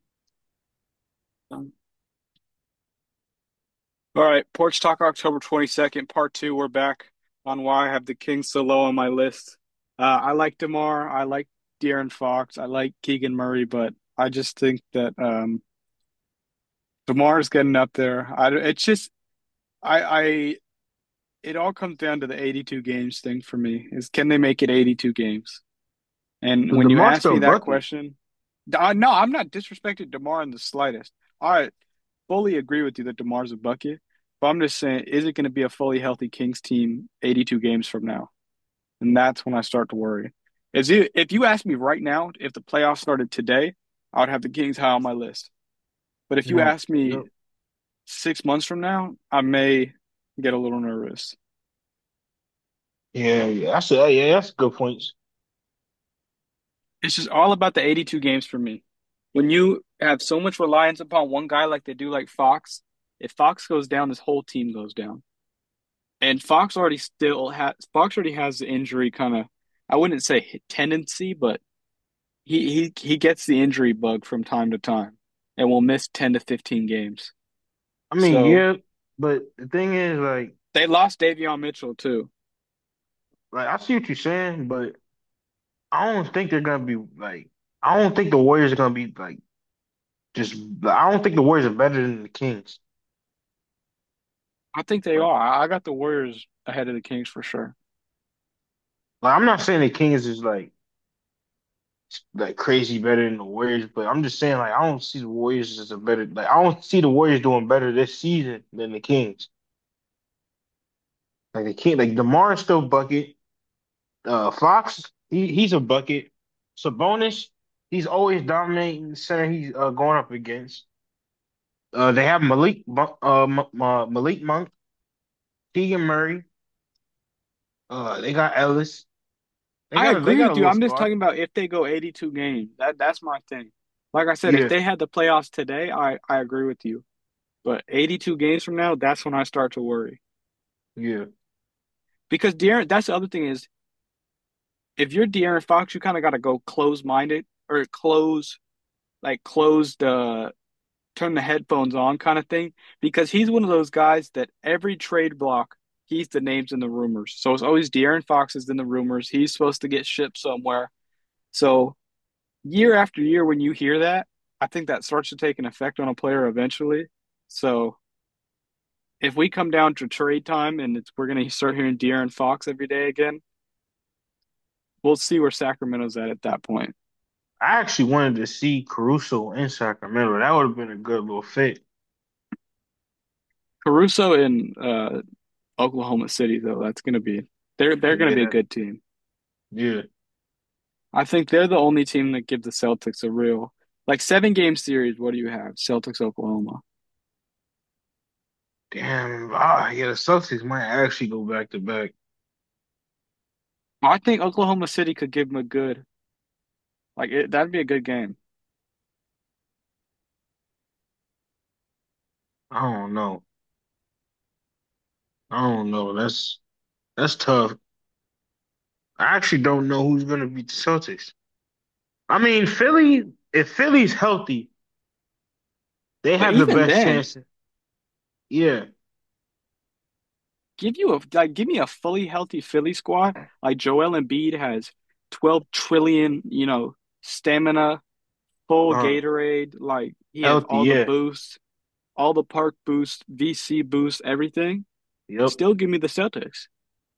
All right, Porch Talk October twenty-second, part two. We're back on why I have the Kings so low on my list. Uh, I like DeMar. I like De'Aaron Fox. I like Keegan Murray, but I just think that um, DeMar is getting up there. I, it's just I I it all comes down to the eighty-two games thing for me. Is can they make it eighty-two games? And Because when you DeMar's ask still me that bucket. question, uh, no, I'm not disrespecting DeMar in the slightest. I fully agree with you that DeMar's a bucket, but I'm just saying, is it going to be a fully healthy Kings team eighty-two games from now? And that's when I start to worry. Is it, if you ask me right now, if the playoffs started today, I would have the Kings high on my list. But if you No. ask me No. six months from now, I may get a little nervous. Yeah, yeah. That's a, yeah, that's good points. It's just all about the eighty-two games for me. When you have so much reliance upon one guy like they do, like Fox, if Fox goes down, this whole team goes down. And Fox already still has Fox already has the injury kind of, I wouldn't say tendency, but he he he gets the injury bug from time to time and will miss ten to fifteen games. I mean, So yeah, but the thing is, like, they lost Davion Mitchell too. like I see what you're saying, but I don't think they're gonna be like. I don't think the Warriors are gonna be like just. I don't think the Warriors are better than the Kings. I think they Like, are. I I got the Warriors ahead of the Kings for sure. like I'm not saying the Kings is like like crazy better than the Warriors, but I'm just saying like I don't see the Warriors as a better. Like I don't see the Warriors doing better this season than the Kings. Like the King, like DeMar is still bucket. Uh, Fox, he he's a bucket. Sabonis, he's always dominating the center he's uh, going up against. Uh, they have Malik, Mon- uh, M- uh, Malik Monk, Keegan Murray. Uh, they got Ellis. They I got a they agree got a with you. little I'm just squad. talking about if they go eighty-two games. That that's my thing. Like I said, if Yeah, they had the playoffs today, I I agree with you. But eighty-two games from now, that's when I start to worry. yeah. Because De'Aaron, that's the other thing is if you're De'Aaron Fox, you kind of got to go close-minded or close like close the turn the headphones on kind of thing because he's one of those guys that every trade block, he's the names in the rumors. So it's always De'Aaron Fox is in the rumors. He's supposed to get shipped somewhere. So year after year, when you hear that, I think that starts to take an effect on a player eventually. So if we come down to trade time and it's, we're going to start hearing De'Aaron Fox every day again, we'll see where Sacramento's at at that point. I actually wanted to see Caruso in Sacramento. That would have been a good little fit. Caruso in uh, Oklahoma City, though, that's going to be they're they're going to be a Yeah, good team. yeah. I think they're the only team that give the Celtics a real like seven game series. What do you have? Celtics, Oklahoma. Damn. Ah, yeah. The Celtics might actually go back to back. I think Oklahoma City could give them a good like it, that'd be a good game. I don't know. I don't know. That's that's tough. I actually don't know who's gonna beat the Celtics. I mean, Philly. If Philly's healthy, they But have the even best then, chance. Yeah. give you a like give me a fully healthy Philly squad. Like Joel Embiid has twelve trillion, you know, stamina, full Uh, Gatorade, like he has healthy. all the Yeah. boosts, all the park boosts, V C boosts, everything. Yep. Still give me the Celtics.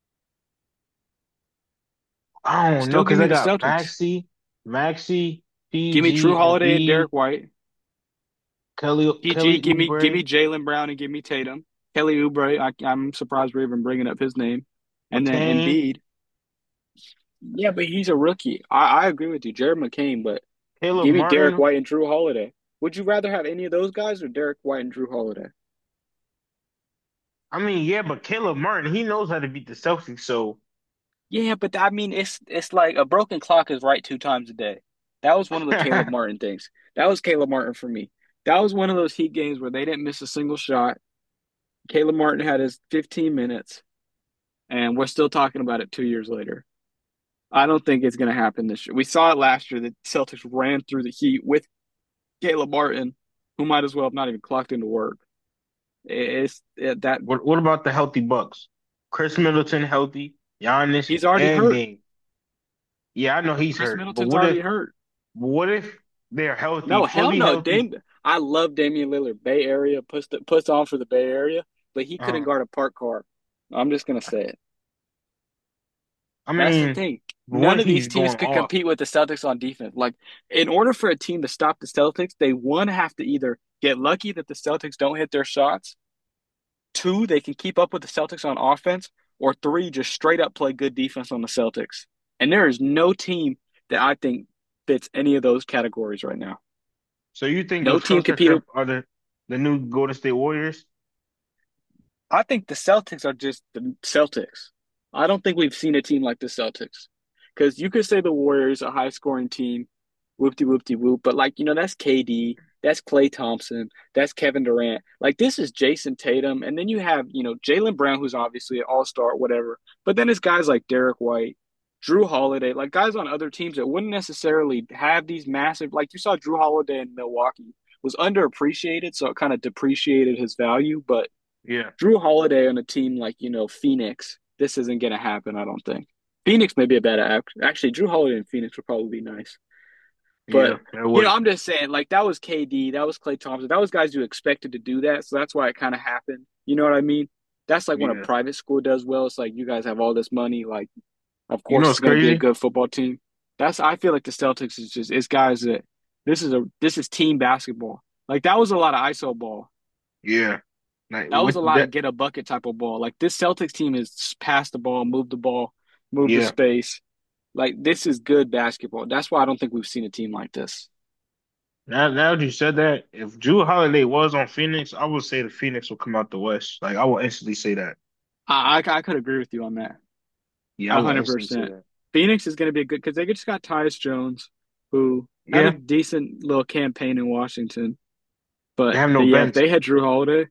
I don't know Still give because me I the got Celtics. Maxi, Maxi, Give me True P G, Holiday and Embiid, Derek White. Kelly, P G, Kelly give me give Oubre. me Jalen Brown and give me Tatum. Kelly Oubre, I, I'm surprised we're even bringing up his name. And then McCain, Embiid. Yeah, but he's a rookie. I, I agree with you, Jared McCain, but Caleb give me Derek Martin. White and Drew Holiday. Would you rather have any of those guys or Derek White and Drew Holiday? I mean, yeah, but Caleb Martin, he knows how to beat the Celtics. So, Yeah, but I mean, it's it's like a broken clock is right two times a day. That was one of the Caleb Martin things. That was Caleb Martin for me. That was one of those Heat games where they didn't miss a single shot. Caleb Martin had his fifteen minutes, and we're still talking about it two years later. I don't think it's going to happen this year. We saw it last year. The Celtics ran through the Heat with Caleb Martin, who might as well have not even clocked into work. It's it, that what what about the healthy Bucks? Chris Middleton healthy, Giannis he's already and hurt. Dame. Yeah, I know he's Chris hurt, but Middleton's what already if hurt. what if they're healthy, No, hell fully no. healthy? Dame, I love Damian Lillard. Bay Area puts the, puts on for the Bay Area, but he couldn't Uh, guard a park car. I'm just gonna say it. I That's the mean, thing. None what of these he's teams going could off. compete with the Celtics on defense. Like, in order for a team to stop the Celtics, they one have to either get lucky that the Celtics don't hit their shots, two, they can keep up with the Celtics on offense, or three, just straight up play good defense on the Celtics. And there is no team that I think fits any of those categories right now. So you think the No team Celtics competed. are, are the the new Golden State Warriors? I think the Celtics are just the Celtics. I don't think we've seen a team like the Celtics. Because you could say the Warriors, a high scoring team, whoop de whoop de whoop, but like, you know, that's K D, that's Klay Thompson, that's Kevin Durant. Like, this is Jason Tatum. And then you have, you know, Jaylen Brown, who's obviously an all star, whatever. But then it's guys like Derek White, Drew Holiday, like guys on other teams that wouldn't necessarily have these massive, like you saw Drew Holiday in Milwaukee was underappreciated, so it kind of depreciated his value. But Yeah, Drew Holiday on a team like, you know, Phoenix, this isn't going to happen, I don't think. Phoenix may be a better act. Actually, Drew Holiday in Phoenix would probably be nice. yeah, But, that you know, would. I'm just saying, like, that was K D, that was Klay Thompson. That was guys who expected to do that. So that's why it kind of happened. You know what I mean? That's like when a Yeah. private school does well. It's like, you guys have all this money. Like, of You know course, what's it's going to be a crazy? good football team. That's, I feel like the Celtics is just, it's guys that, this is a, this is team basketball. Like, that was a lot of I S O ball. Yeah. Like That was with a lot of that. get a bucket type of ball. Like this Celtics team is pass the ball, move the ball, move the Yeah. space. Like this is good basketball. That's why I don't think we've seen a team like this. Now, now that you said that, if Drew Holiday was on Phoenix, I would say the Phoenix will come out the West. Like I will instantly say that. I I, I could agree with you on that. Yeah, I A will hundred instantly say percent. that. Phoenix is going to be good because they just got Tyus Jones, who had a Yeah, decent little campaign in Washington. they But have no yeah, if bench. they had Drew Holiday,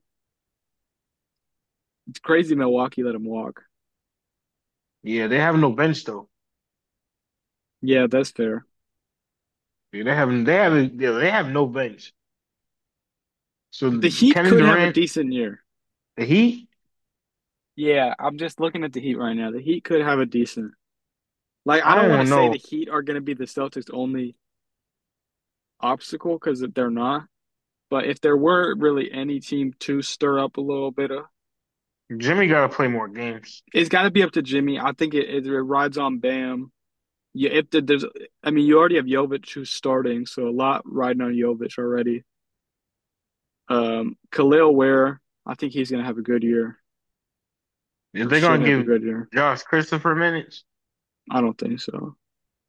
it's crazy Milwaukee let him walk. Yeah, they have no bench though. Yeah, that's fair. Yeah, they have they have yeah, they have no bench. So The Heat Kevin could have a Durant, decent year. the Heat, Yeah, I'm just looking at the Heat right now. The Heat could have a decent. Like, I I don't want to don't say the know. Heat are going to be the Celtics' only obstacle because they're not. But if there were really any team to stir up a little bit of, Jimmy got to play more games. it's got to be up to Jimmy. I think it, it, it rides on Bam. Yeah, if the, there's, I mean, you already have Jovic who's starting, so a lot riding on Jovic already. Um, Khalil Ware, I think he's going to have a good year, If or they're should gonna have a give good year. Josh Christopher minutes, I don't think so.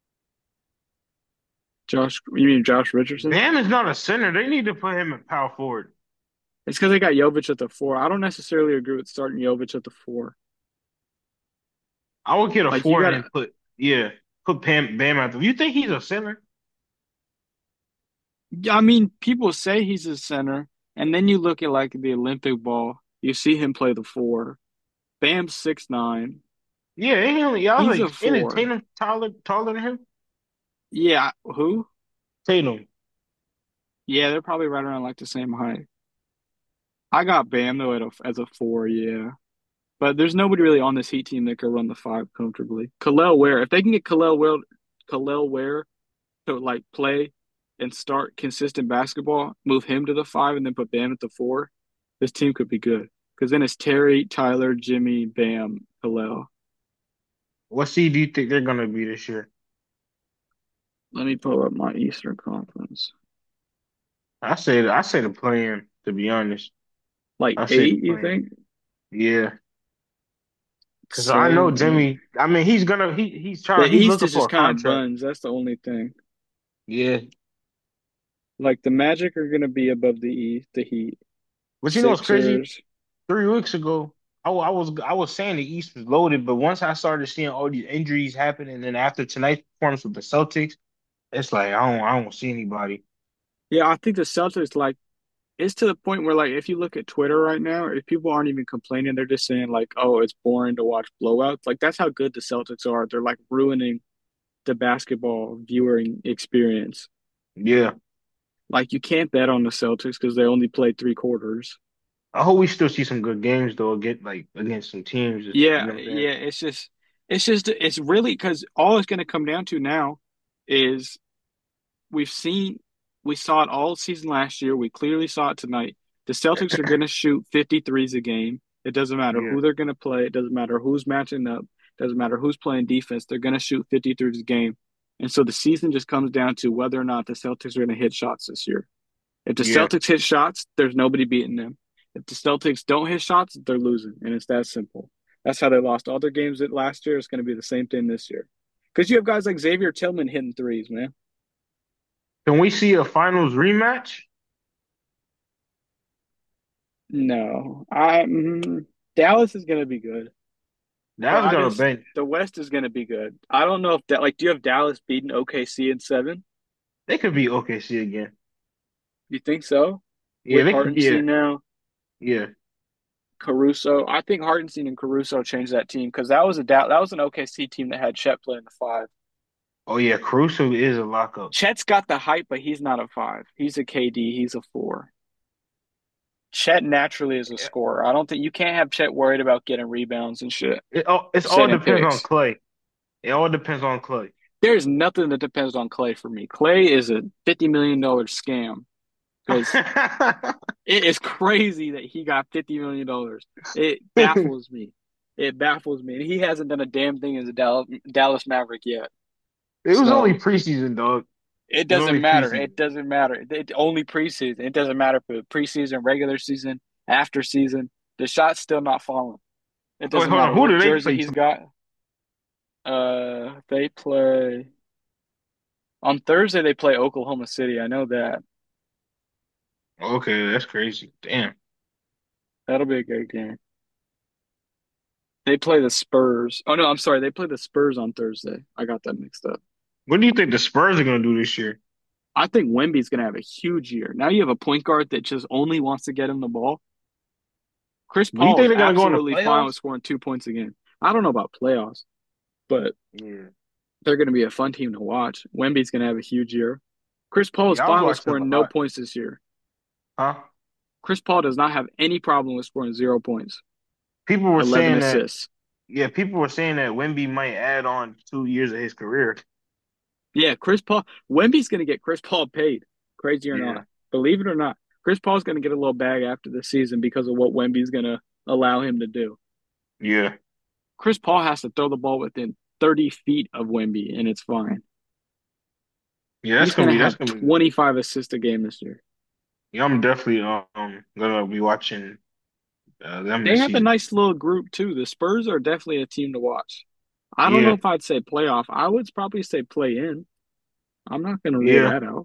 Josh, you mean Josh Richardson? Bam is not a center. They need to put him at power forward. It's because they got Jovic at the four. I don't necessarily agree with starting Jovic at the four. I would get a Like you four got and to then put yeah, put Bam Bam out there. You think he's a center? Yeah, I mean, people say he's a center, and then you look at like the Olympic ball, you see him play the four. Bam's six nine. Yeah, ain't he only y'all He's a like isn't four. Tatum taller taller than him? Yeah, who? Tatum. Yeah, they're probably right around like the same height. I got Bam though at a, as a four, yeah. But there's nobody really on this Heat team that could run the five comfortably. Khalil Ware, if they can get Khalil Ware, Khalil Ware to like play and start consistent basketball, move him to the five, and then put Bam at the four, this team could be good. Because then it's Terry, Tyler, Jimmy, Bam, Hillel. What seed do you think they're gonna be this year? Let me pull up my Eastern Conference. I say I say the plan, to be honest. Like I say the eight, you plan. think? Yeah. Cause I know Seven, Jimmy. I mean, he's gonna he he's The trying. He's East looking is for just a kind of contract. buns. That's the only thing. Yeah, Like the Magic are going to be above the East, the Heat, but you know what's crazy? Sixers. Three weeks ago, I, wa- I was I was saying the East was loaded, but once I started seeing all these injuries happen, and then after tonight's performance with the Celtics, it's like I don't I don't see anybody. Yeah, I think the Celtics, like, it's to the point where, like, if you look at Twitter right now, if people aren't even complaining, they're just saying, like, oh, it's boring to watch blowouts. Like, that's how good the Celtics are. They're, like, ruining the basketball viewing experience. Yeah, Like, you can't bet on the Celtics because they only played three quarters. I hope we still see some good games though. Get like against some teams. You Yeah, know what I'm saying? yeah, it's just, it's just, it's really because all it's going to come down to now is we've seen, we saw it all season last year. We clearly saw it tonight. The Celtics are going to shoot fifty-threes a game. It doesn't matter Yeah. who they're going to play. It doesn't matter who's matching up. It doesn't matter who's playing defense. They're going to shoot fifty through this game. And so the season just comes down to whether or not the Celtics are going to hit shots this year. If the Yeah. Celtics hit shots, there's nobody beating them. If the Celtics don't hit shots, they're losing. And it's that simple. That's how they lost all their games last year. It's going to be the same thing this year. Because you have guys like Xavier Tillman hitting threes, man. Can we see a finals rematch? No, I mm, Dallas is going to be good, but That's I gonna just be. the West is going to be good. I don't know if that like, do you have Dallas beating O K C in seven? They could be O K C again. You think so? Yeah, With they could. Yeah. Hartenstein now, Yeah. Caruso. I think Hartenstein and Caruso changed that team because that was a that was an O K C team that had Chet playing the five. Oh yeah, Caruso is a lockup. Chet's got the height, but he's not a five. He's a K D. He's a four. Chet naturally is a scorer. I don't think you can't have Chet worried about getting rebounds and shit, It all it's all setting depends on picks. Clay. It all depends on Clay. There's nothing that depends on Clay for me. Clay is a fifty million dollars scam because it is crazy that he got fifty million dollars. It It baffles me. It baffles me. And he hasn't done a damn thing as a Dallas, Dallas Maverick yet. was only So preseason, dog. it It was doesn't only matter. It preseason. doesn't matter. It, it only preseason. It doesn't matter for preseason, regular season, after season. The shot's still not falling. It Oh, wait, doesn't hold on. matter Who what do they jersey play he's tomorrow? got. Uh, they play on Thursday. They play Oklahoma City. I know that. Okay, that's crazy. Damn. That'll be a good game. They play the Spurs. Oh no, I'm sorry. They play the Spurs on Thursday. I got that mixed up. What do you think the Spurs are gonna do this year? I think Wemby's going to have a huge year. Now you have a point guard that just only wants to get him the ball. Chris Do you Paul think is they're gonna go in the absolutely fine with playoffs? scoring two points a game. I don't know about playoffs, but Yeah. they're going to be a fun team to watch. Wemby's going to have a huge year. Chris Paul is Yeah, I was fine with watching them a scoring no lot. points this year. Huh? Chris Paul does not have any problem with scoring zero points, People were eleven saying that. assists. Yeah, people were saying that Wemby might add on two years of his career. Yeah, Chris Paul. Wemby's going to get Chris Paul paid, crazy or Yeah. not. Believe it or not, Chris Paul's going to get a little bag after the season because of what Wemby's going to allow him to do. Yeah. Chris Paul has to throw the ball within thirty feet of Wemby, and it's fine. Yeah, that's He's gonna going to be that's have gonna be good. twenty-five assists a game this year. Yeah, I'm definitely um gonna be watching uh, them They this have a season. nice little group, too. The Spurs are definitely a team to watch. I don't know Yeah, if I'd say playoff. I would probably say play in. I'm not going to rule yeah, that out.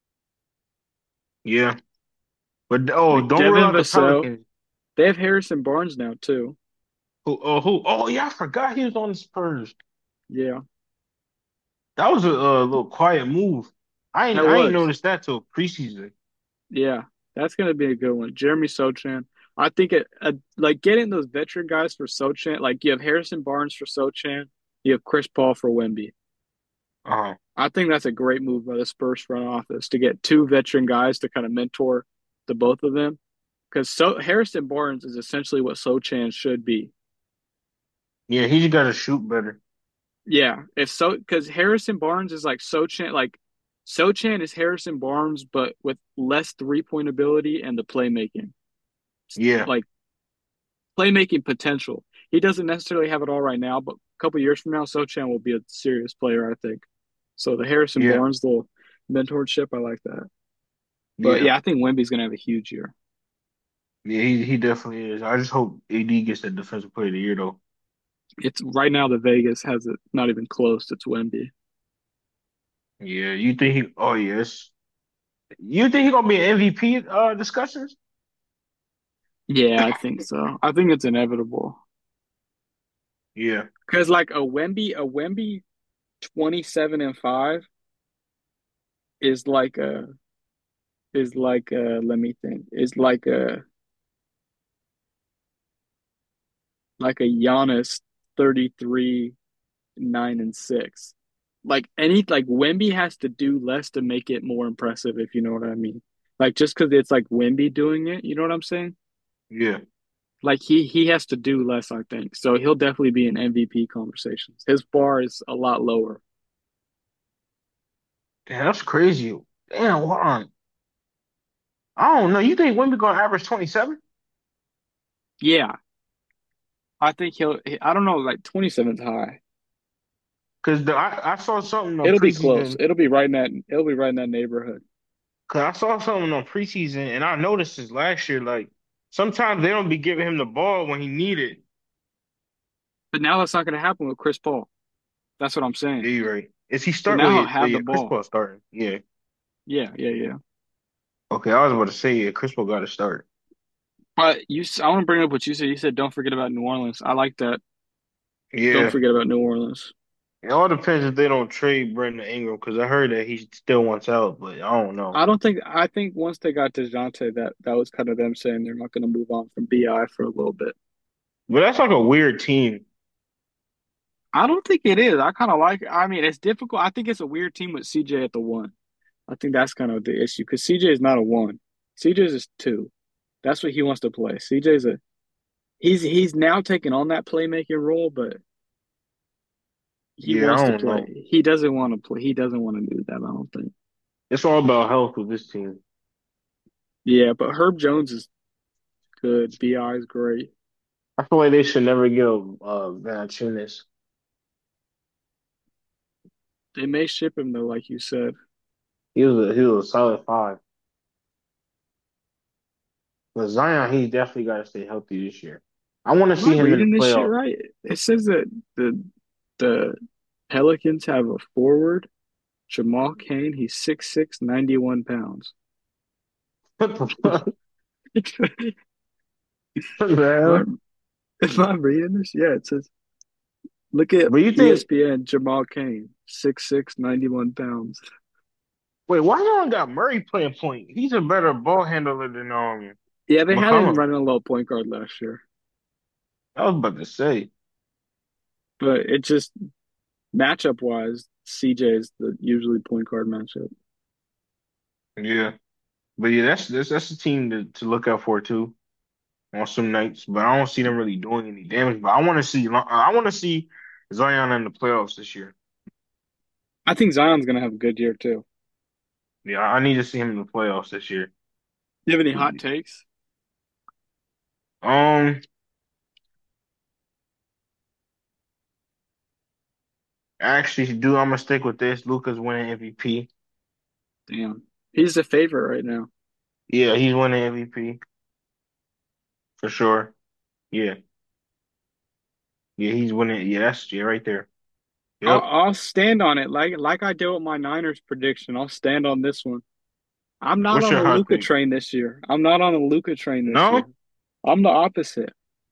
yeah. But oh, Like don't rule Devin out the Vassell, Pelicans. they have Harrison Barnes now, too. Who? Oh, who? Oh, yeah, I forgot he was on the Spurs. Yeah, That was a, a little quiet move. I ain't that I ain't was. noticed that till preseason. Yeah, that's going to be a good one. Jeremy Sochan. I think it uh, like getting those veteran guys for Sochan. Like you have Harrison Barnes for Sochan, you have Chris Paul for Wemby. Uh-huh. I think that's a great move by the Spurs front office to get two veteran guys to kind of mentor the both of them. Because so Harrison Barnes is essentially what Sochan should be. Yeah, he just got to shoot better. Yeah, if so, because Harrison Barnes is like Sochan, like Sochan is Harrison Barnes, but with less three point ability and the playmaking. Yeah, Like playmaking potential. He doesn't necessarily have it all right now, but a couple years from now, Sochan will be a serious player, I think. So the Harrison yeah, Barnes little mentorship, I like that. But yeah, yeah, I think Wemby's gonna have a huge year. yeah. He he definitely is. I just hope A D gets that Defensive Player of the Year though. It's right now the Vegas has it not even close. It's Wemby. Yeah, you think he? Oh yes. You think he gonna be in M V P uh discussions? Yeah, I think so. I think it's inevitable. Yeah, Because like a Wemby, a Wemby twenty-seven and five is like a is like a let me think. Is like a like a Giannis thirty-three nine and six. Like any like Wemby has to do less to make it more impressive, if you know what I mean. Like just because it's like Wemby doing it, you know what I'm saying? yeah. Like he he has to do less, I think. So he'll definitely be in M V P conversations. His bar is a lot lower. Damn, that's crazy. Damn, hold on. I don't know. You think Wemby gonna average twenty-seven? Yeah. I think he'll. I don't know, like twenty-seven's high. Because the I, I saw something on It'll be close. preseason. It'll be right in that. It'll be right in that neighborhood. Cause I saw something on preseason, and I noticed this last year. Like sometimes they don't be giving him the ball when he needed. But now that's not going to happen with Chris Paul. That's what I'm Yeah, saying. you're right. Is he So start? now he'll Wait, have the yeah, Chris ball. Paul starting. Yeah. Yeah, yeah, yeah. Okay, I was about to say yeah, Chris Paul got to start. But you, s- I want to bring up what you said. You said don't forget about New Orleans. I like that. Don't Yeah. forget about New Orleans. It all depends if they don't trade Brandon Ingram because I heard that he still wants out, but I don't know. I don't think. I think once they got DeJounte, that that was kind of them saying they're not going to move on from B I for a little bit. But that's like a weird team. I don't think it is. I kind of like. I mean, it's difficult. I think it's a weird team with C J at the one. I think that's kind of the issue because C J is not a one. C J is two. That's what he wants to play. C J's a he's he's now taking on that playmaking role, but he Yeah, wants I to don't know. play. He doesn't want to play. He doesn't want to do that. I don't think. It's all about health with this team. Yeah, but Herb Jones is good. B I is great. I feel like they should never give uh, Valanciunas. They may ship him though, like you said. He was a he was a solid five. But Zion, he definitely got to stay healthy this year. I want to Am I see him in the reading this shit playoff. right? It says that the the Pelicans have a forward, Jamal Cain. He's six six, ninety one pounds. What the fuck? What the Am I, hell? am I reading this? Yeah, it says look at But you think, E S P N, Jamal Cain, six six, ninety one pounds. wait, why y'all got Murray playing point? He's a better ball handler than um Yeah, they had him McCollum. running a little point guard last year, I was about to say, but it just matchup wise, C J is the usually point guard matchup. yeah. But yeah, that's that's that's a team to, to look out for too on some nights. But I don't see them really doing any damage. But I want to see I want to see Zion in the playoffs this year. I think Zion's gonna have a good year too. Yeah, I need to see him in the playoffs this year. You have any hot takes? Um, actually, do I'm gonna stick with this. Luka's winning M V P. Damn, he's the favorite right now. Yeah, he's winning M V P for sure. Yeah, yeah, he's winning. Yeah, that's yeah right there. I'll, Yep. I'll stand on it like like I did with my Niners prediction. I'll stand on this one. I'm not What's on your the hot Luca take? train this year. I'm not on the Luca train this year. No, I'm the opposite.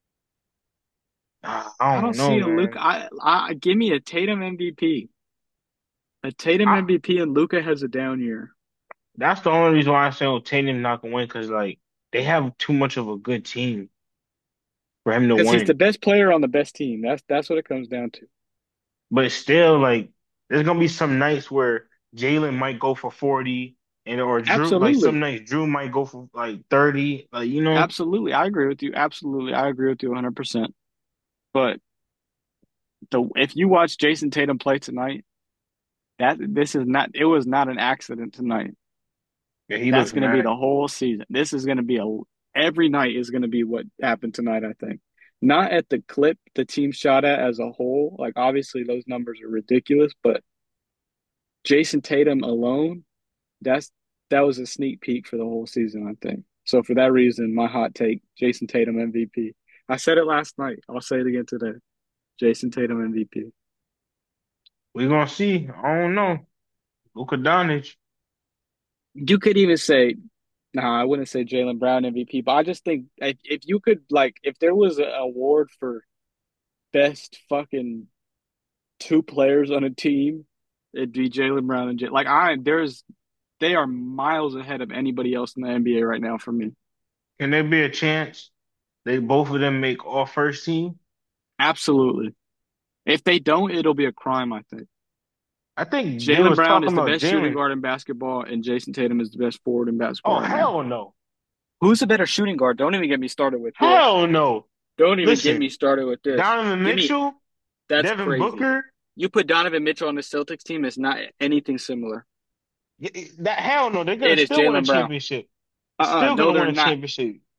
Ah, I I don't don't know, see a Luca. man. I, I give me a Tatum M V P. A Tatum I M V P and Luca has a down year. That's the only reason why I say Tatum not gonna win because like they have too much of a good team for him to Because he's the win. best player on the best team. That's that's what it comes down to. But still, like there's gonna be some nights where Jalen might go for forty, and or Drew like some Absolutely. nights Drew might go for like thirty. Like you know, Absolutely. I agree with you. Absolutely. I agree with you one hundred percent. But the if you watch Jason Tatum play tonight, that this is not it was not an accident tonight. yeah, he That's looks going to be the mad. whole season. This is going to be a every night is going to be what happened tonight, I think. Not at the clip the team shot at as a whole. Like obviously those numbers are ridiculous, but Jason Tatum alone, that's that was a sneak peek for the whole season, I think. So for that reason, my hot take, Jason Tatum M V P. I said it last night. I'll say it again today. Jason Tatum M V P. We gonna see. I don't know. Luka Doncic. You could even say, nah, I wouldn't say Jalen Brown M V P, but I just think if, if you could like if there was an award for best fucking two players on a team, it'd be Jalen Brown and J like I there's they are miles ahead of anybody else in the N B A right now for me. Can there be a chance they both of them make all first team? Absolutely. If they don't, it'll be a crime, I think. I think they Jalen was Brown talking is the about best shooting Jalen. guard in basketball, and Jason Tatum is the best forward in basketball Oh right now. hell no. Who's the better shooting guard? Don't even get me started with this. Hell no. Don't even get me Listen, started with this. Donovan Give me Mitchell, that's Devin crazy. Booker. You put Donovan Mitchell on the Celtics team, it's not anything similar. Yeah, that hell no, they're gonna It is still win a Jalen Brown. championship. Uh-uh, Still no, gonna they're win a not. championship.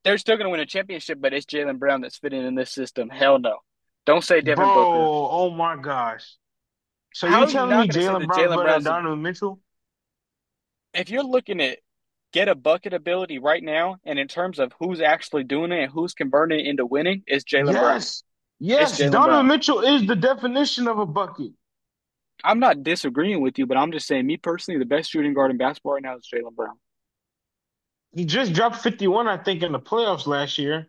they're still going to win a championship, but it's Jaylen Brown that's fitting in this system. Hell no. Don't say Devin Booker. Bro, oh my gosh. So How you are you telling not me going to say Jaylen that Brown's Jaylen better than Brown's the, Donovan Mitchell? if you're looking at get a bucket ability right now, and in terms of who's actually doing it and who's converting it into winning, it's Jaylen Brown. Yes. It's Yes, Jaylen Donovan Brown. Mitchell is the definition of a bucket. I'm not disagreeing with you, but I'm just saying, me personally, the best shooting guard in basketball right now is Jaylen Brown. He just dropped fifty-one, I think, in the playoffs last year.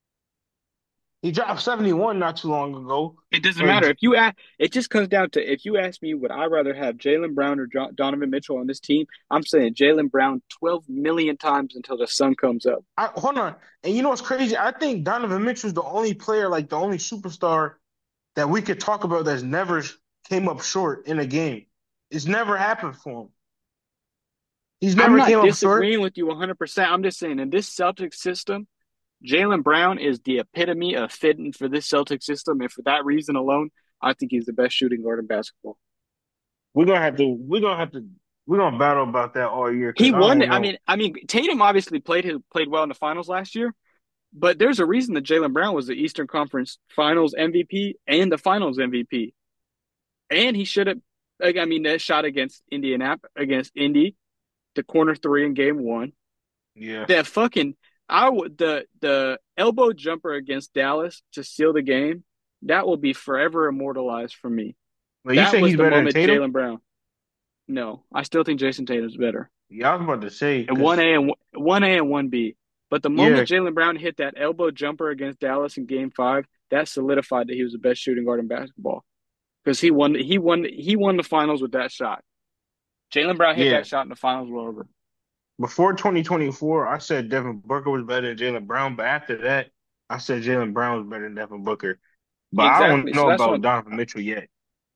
He dropped seventy-one not too long ago. It doesn't But matter J- if you ask. It just comes down to if you ask me, would I rather have Jaylen Brown or jo- Donovan Mitchell on this team? I'm saying Jaylen Brown twelve million times until the sun comes up. I, hold on. And you know what's crazy? I think Donovan Mitchell's the only player, like the only superstar that we could talk about that's never came up short in a game. It's never happened for him. He's I'm never came not up short. disagreeing with you one hundred percent. I'm just saying in this Celtics system, Jaylen Brown is the epitome of fitting for this Celtics system, and for that reason alone, I think he's the best shooting guard in basketball. We're gonna have to. We're gonna have to. We're gonna battle about that all year He because I won. don't I know. mean, I mean, Tatum obviously played his, played well in the finals last year, but there's a reason that Jaylen Brown was the Eastern Conference Finals M V P and the Finals M V P, and he should have. Like, I mean, that shot against Indianapolis against Indy, the corner three in Game One, Yeah. that fucking I would the the elbow jumper against Dallas to seal the game. That will be forever immortalized for me. But you That say was he's the better than moment Tatum? Jaylen Brown. No, I still think Jason Tatum's better. Yeah, I was about to say And one because A and one A and one B. But the yeah, moment Jaylen Brown hit that elbow jumper against Dallas in Game Five, that solidified that he was the best shooting guard in basketball because he won. He won. He won the finals with that shot. Jaylen Brown hit yeah. that shot in the finals were over. Before twenty twenty-four, I said Devin Booker was better than Jalen Brown, but after that, I said Jalen Brown was better than Devin Booker. But I don't Exactly. So know that's about what. Donovan Mitchell yet.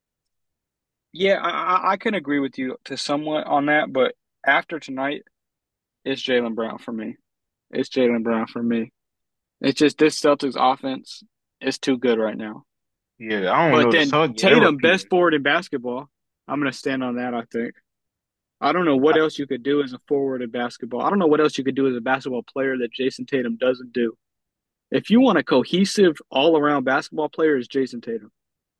Yeah, I, I I can agree with you to somewhat on that, but after tonight, it's Jaylen Brown for me. It's Jaylen Brown for me. It's just this Celtics offense is too good right now. Yeah, I don't But know. The then Suns, yeah, they're Tatum, best repeating. forward in basketball. I'm gonna stand on that, I think. I don't know what I, else you could do as a forward in basketball. I don't know what else you could do as a basketball player that Jason Tatum doesn't do. If you want a cohesive all around basketball player, is Jason Tatum.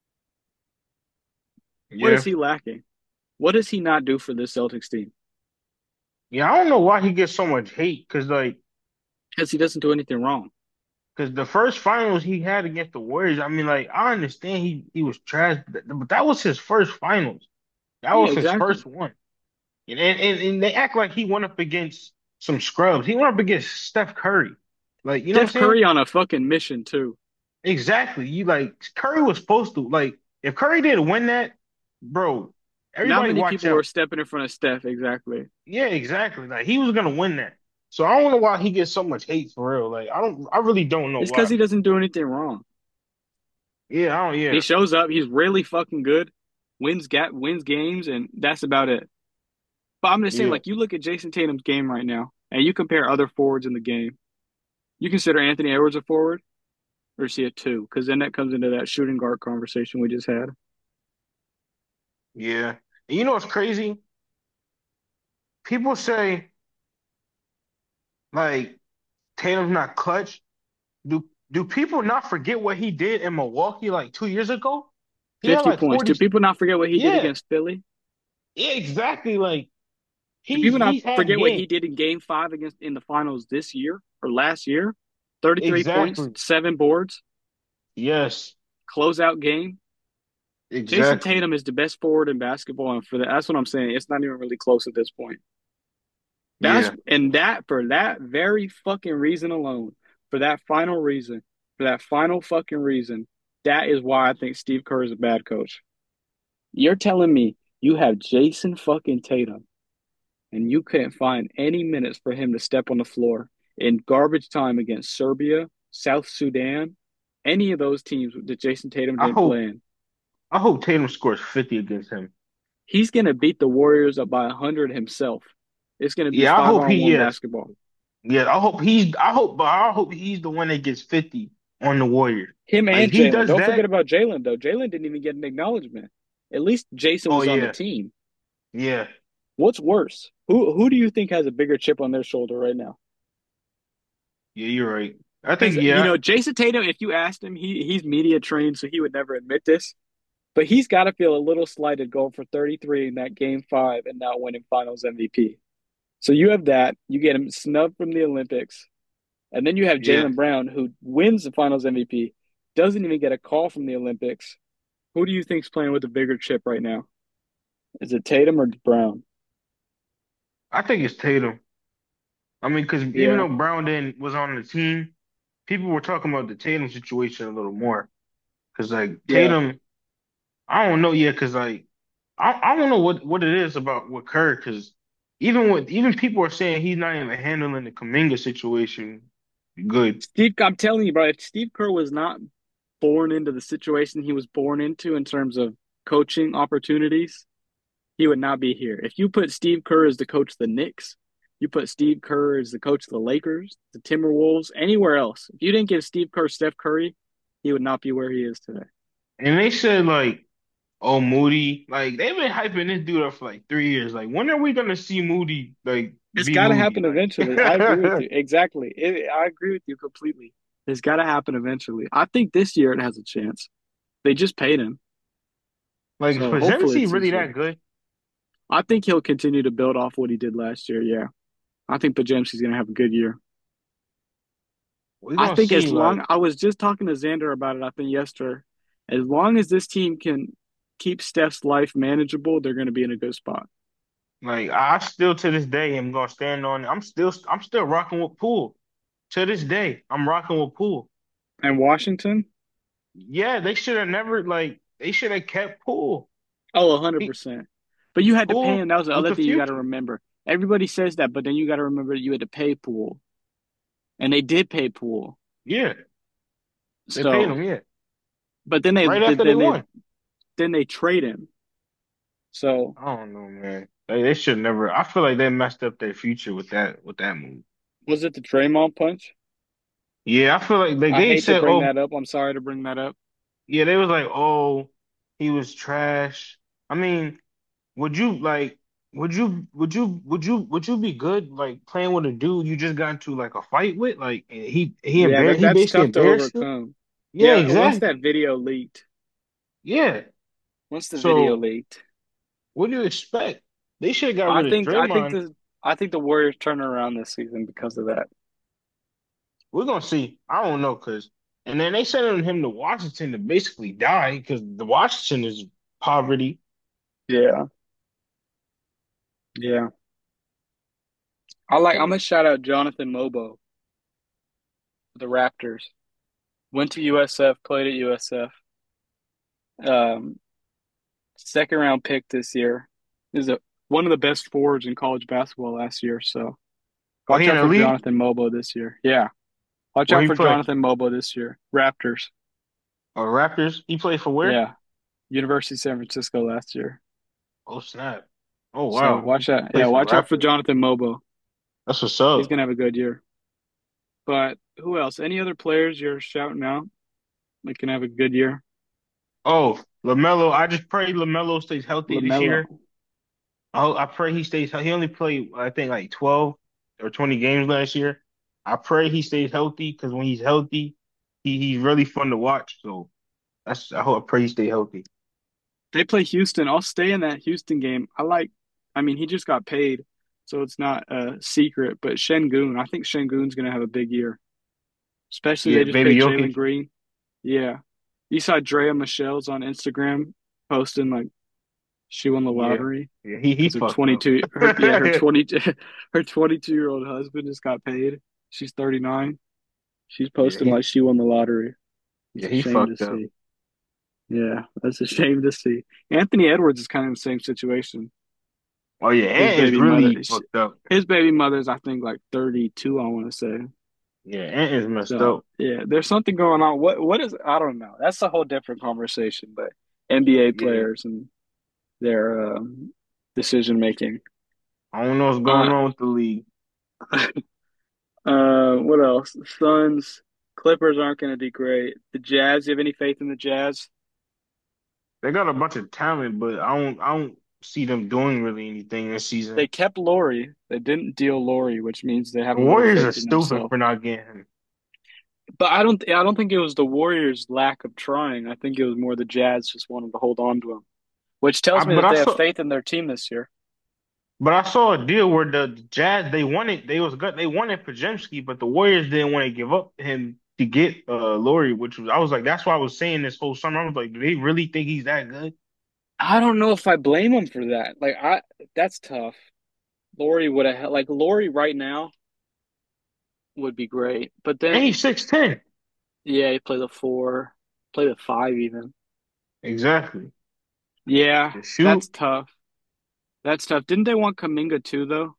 What yeah, is he lacking? What does he not do for this Celtics team? yeah. I don't know why he gets so much hate because like Because he doesn't do anything wrong. because the first finals he had against the Warriors, I mean, like I understand he he was trash, but but that was his first finals. That Yeah, was his exactly. first one. And, and and they act like he went up against some scrubs. He went up against Steph Curry. Like, you know what I'm Steph saying? Curry on a fucking mission too. Exactly. You like Curry was supposed to like if Curry didn't win that, bro, Not everybody many watch people were out. stepping in front of Steph. Exactly. Yeah, exactly. Like he was gonna win that. So I don't know why he gets so much hate for real. Like I don't I really don't know It's because why. he doesn't do anything wrong. Yeah, I don't He yeah. shows up. He's really fucking good. Wins gap wins games, and that's about it. But I'm just saying, Yeah. like, you look at Jason Tatum's game right now, and you compare other forwards in the game. You consider Anthony Edwards a forward, or is he a two? Because then that comes into that shooting guard conversation we just had. Yeah. And you know what's crazy? People say like Tatum's not clutch. Do do people not forget what he did in Milwaukee like two years ago? He had fifty like points. Do forty. people not forget what he did Yeah, against Philly? yeah, exactly. Like Do he's people not he's had forget what he game. did in Game Five against in the finals this year or last year? Thirty-three points, Exactly. seven boards, Yes, closeout game. Jason exactly. Tatum is the best forward in basketball, and for that, that's what I'm saying. It's not even really close at this point. That's Yeah, and that for that very fucking reason alone, for that final reason, for that final fucking reason, that is why I think Steve Kerr is a bad coach. You're telling me you have Jason fucking Tatum and you couldn't find any minutes for him to step on the floor in garbage time against Serbia, South Sudan, any of those teams that Jason Tatum I didn't hope play in. I hope Tatum scores fifty against him. He's gonna beat the Warriors up by a hundred himself. It's gonna be Yeah, I five hope on he one is. basketball. Yeah, I hope he's. I hope, but I hope he's the one that gets fifty on the Warriors. Him Like and if he Jalen. does Don't forget that. about Jalen though. Jalen didn't even get an acknowledgement. At least Jason Oh was on the yeah, team. yeah. What's worse? Who who do you think has a bigger chip on their shoulder right now? Yeah, you're right. I Because think you yeah, know, Jason Tatum, if you asked him, he he's media trained, so he would never admit this. But he's got to feel a little slighted going for thirty-three in that game five and not winning Finals M V P. So you have that. You get him snubbed from the Olympics, and then you have yeah. Jaylen Brown, who wins the Finals M V P, doesn't even get a call from the Olympics. Who do you think's playing with a bigger chip right now? Is it Tatum or Brown? I think it's Tatum. I mean, because even Yeah. though Brown then was on the team, people were talking about the Tatum situation a little more. Because like Yeah. Tatum, I don't know yet. Because like I I don't know what what it is about with Kerr. Because even with even people are saying he's not even handling the Kuminga situation good. Steve, I'm telling you, bro, if Steve Kerr was not born into the situation he was born into in terms of coaching opportunities, he would not be here. If you put Steve Kerr as the coach of the Knicks, you put Steve Kerr as the coach of the Lakers, the Timberwolves, anywhere else. If you didn't give Steve Kerr Steph Curry, he would not be where he is today. And they said like, oh Moody, like they've been hyping this dude up for like three years. Like when are we gonna see Moody like It's be got to Moody? happen Like eventually. I agree with you. Exactly. It, I agree with you completely. It's got to happen eventually. I think this year it has a chance. They just paid him. like So is hopefully M C it's really this year. that good? I think he'll continue to build off what he did last year. Yeah. I think Pajemski's going to have a good year. We're I gonna think see. as Like long, I was just talking to Xander about it, I think yesterday, as long as this team can keep Steph's life manageable, they're going to be in a good spot. like I still to this day am gonna stand on. I'm still I'm still rocking with Poole. To this day, I'm rocking with Poole. And Washington? Yeah, they should have never like they should have kept Poole. Oh, He, one hundred percent. But you had to pay Poole him. That was the was other the thing you got to future. remember. Everybody says that, but then you got to remember you had to pay Poole. And they did pay Poole. Yeah, they paid So, him. Yeah, but then they right after they then they won. then they trade him. So, I don't know, man. They, they should never. I feel like they messed up their future with that with that move. was it the Draymond punch? Yeah, I feel like like I they hate to said, bring oh that up. I'm sorry to bring that up. yeah, they was like, oh, he was trash. I mean, would you like? Would you would you would you would you be good like playing with a dude you just got into like a fight with? Like he he Yeah, embarrassed that he that's basically tough to embarrassed you? overcome. Yeah, Yeah, once that exactly. video leaked, Yeah. once the video So leaked, what do you expect? They should have got I rid of think I think Draymond. the I think the Warriors turn around this season because of that. We're gonna see. I don't know, cause and then they sent him to Washington to basically die because the Washington is poverty. Yeah, yeah. I like. I'm So gonna shout out Jonathan Mobo, the Raptors. Went to U S F, played at U S F. Um, second round pick this year. Is a one of the best forwards in college basketball last year. So oh, watch he in out the for league? Jonathan Mobo this year. Yeah, watch Where out he for play? Jonathan Mobo this year. Raptors. Oh, Raptors. He played for where? Yeah, University of San Francisco last year. Oh snap! Oh So wow, he watch out. played Yeah, for the watch out for Raptors. Jonathan Mobo. That's what's He's up. gonna have a good year. But who else? Any other players you're shouting out that can have a good year? Oh, LaMelo. I just pray LaMelo stays healthy this LaMelo. year. I hope, I pray he stays. He only played I think like twelve or twenty games last year. I pray he stays healthy because when he's healthy, he, he's really fun to watch. So that's I hope I pray he stay healthy. They play Houston. I'll stay in that Houston game. I like, I mean, he just got paid, so it's not a secret. But Şengün, I think Şengün's going to have a big year. Especially Yeah, they just baby paid Jalen Jokic. Green. Yeah. You saw Drea Michelle's on Instagram posting like she won the Yeah, lottery yeah. He he because her fucked up. twenty-two, her yeah, her twenty, her twenty-two year old husband just got paid. She's thirty-nine. She's Yeah, posting he like she won the lottery. It's yeah a he shame to fucked up. see. Yeah, that's a shame to see. Anthony Edwards is kind of in the same situation. Oh yeah, His Ant is baby mother, really fucked up. his baby mother's, I think, like thirty-two, I want to say. Yeah, Ant is messed So, up. yeah, there's something going on. What, what is, I don't know. That's a whole different conversation, but N B A Yeah, players and their um, decision making. I don't know what's going Uh, on with the league. uh, what else? Suns, Clippers aren't going to be great. The Jazz, you have any faith in the Jazz? They got a bunch of talent, but I don't I don't. see them doing really anything this season. They kept Laurie. They didn't deal Laurie, which means they have The a little Warriors are faith in stupid themselves. for not getting him. But I don't I don't think it was the Warriors' lack of trying. I think it was more the Jazz just wanted to hold on to him, which I, tells me but that I they have saw, faith in their team this year. but I saw a deal where the Jazz they wanted they was good they wanted Pajemski, but the Warriors didn't want to give up him to get uh Laurie, which was I was like that's why I was saying this whole summer. I was like, do they really think he's that good? I don't know if I blame them for that. Like I that's tough. Laurie would have like Laurie right now would be great. But And then he's six ten. yeah, he played the four, played the five even. Exactly. Yeah, To shoot. that's tough. That's tough. Didn't they want Kaminga too though?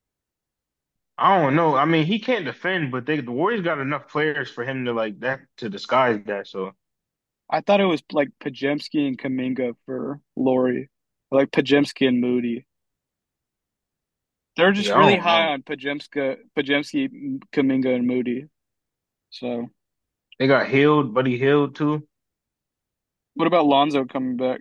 I don't know. I mean, he can't defend, but they the Warriors got enough players for him to like that to disguise that. So I thought it was like Pajemski and Kaminga for Laurie. Like Pajemski and Moody. They're just yeah, I really don't high know. on Pajemska, Pajemski, Kaminga, and Moody. So, They got Hill, Buddy Hill too. what about Lonzo coming back?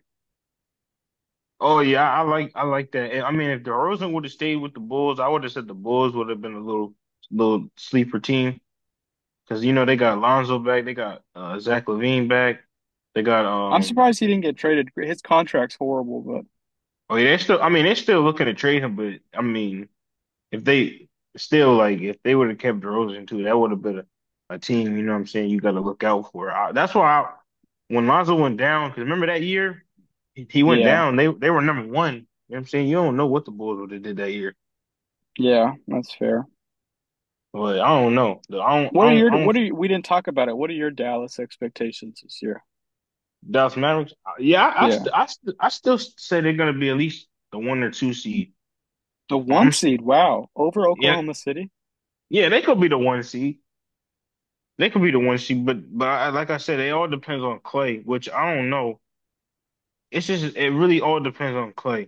Oh yeah, I like I like that. I mean, if DeRozan would have stayed with the Bulls, I would have said the Bulls would have been a little little sleeper team because you know they got Lonzo back, they got uh, Zach LaVine back, they got I'm um. surprised he didn't get traded. His contract's horrible, but Oh yeah, they still. I mean, they're still looking to trade him, but I mean, if they still like if they would have kept DeRozan too, that would have been a, a team. You know what I'm saying? You got to look out for. I, that's why I, when Lonzo went down, because remember that year he, he went yeah, down. They they were number one. You know what I'm saying? You don't know what the Bulls would have did that year. yeah, that's fair. But I don't know. I don't. What are I don't. your I what don't are you, we didn't talk about it. What are your Dallas expectations this year? Dallas Mavericks. Yeah, I I, Yeah, st I, st I still say they're gonna be at least the one or two seed. the one I'm st seed. Wow, over yeah Oklahoma City. yeah they could be the one seed. They could be the one seed, but but I, like I said, it all depends on Clay, which I don't know. It's just it really all depends on Clay.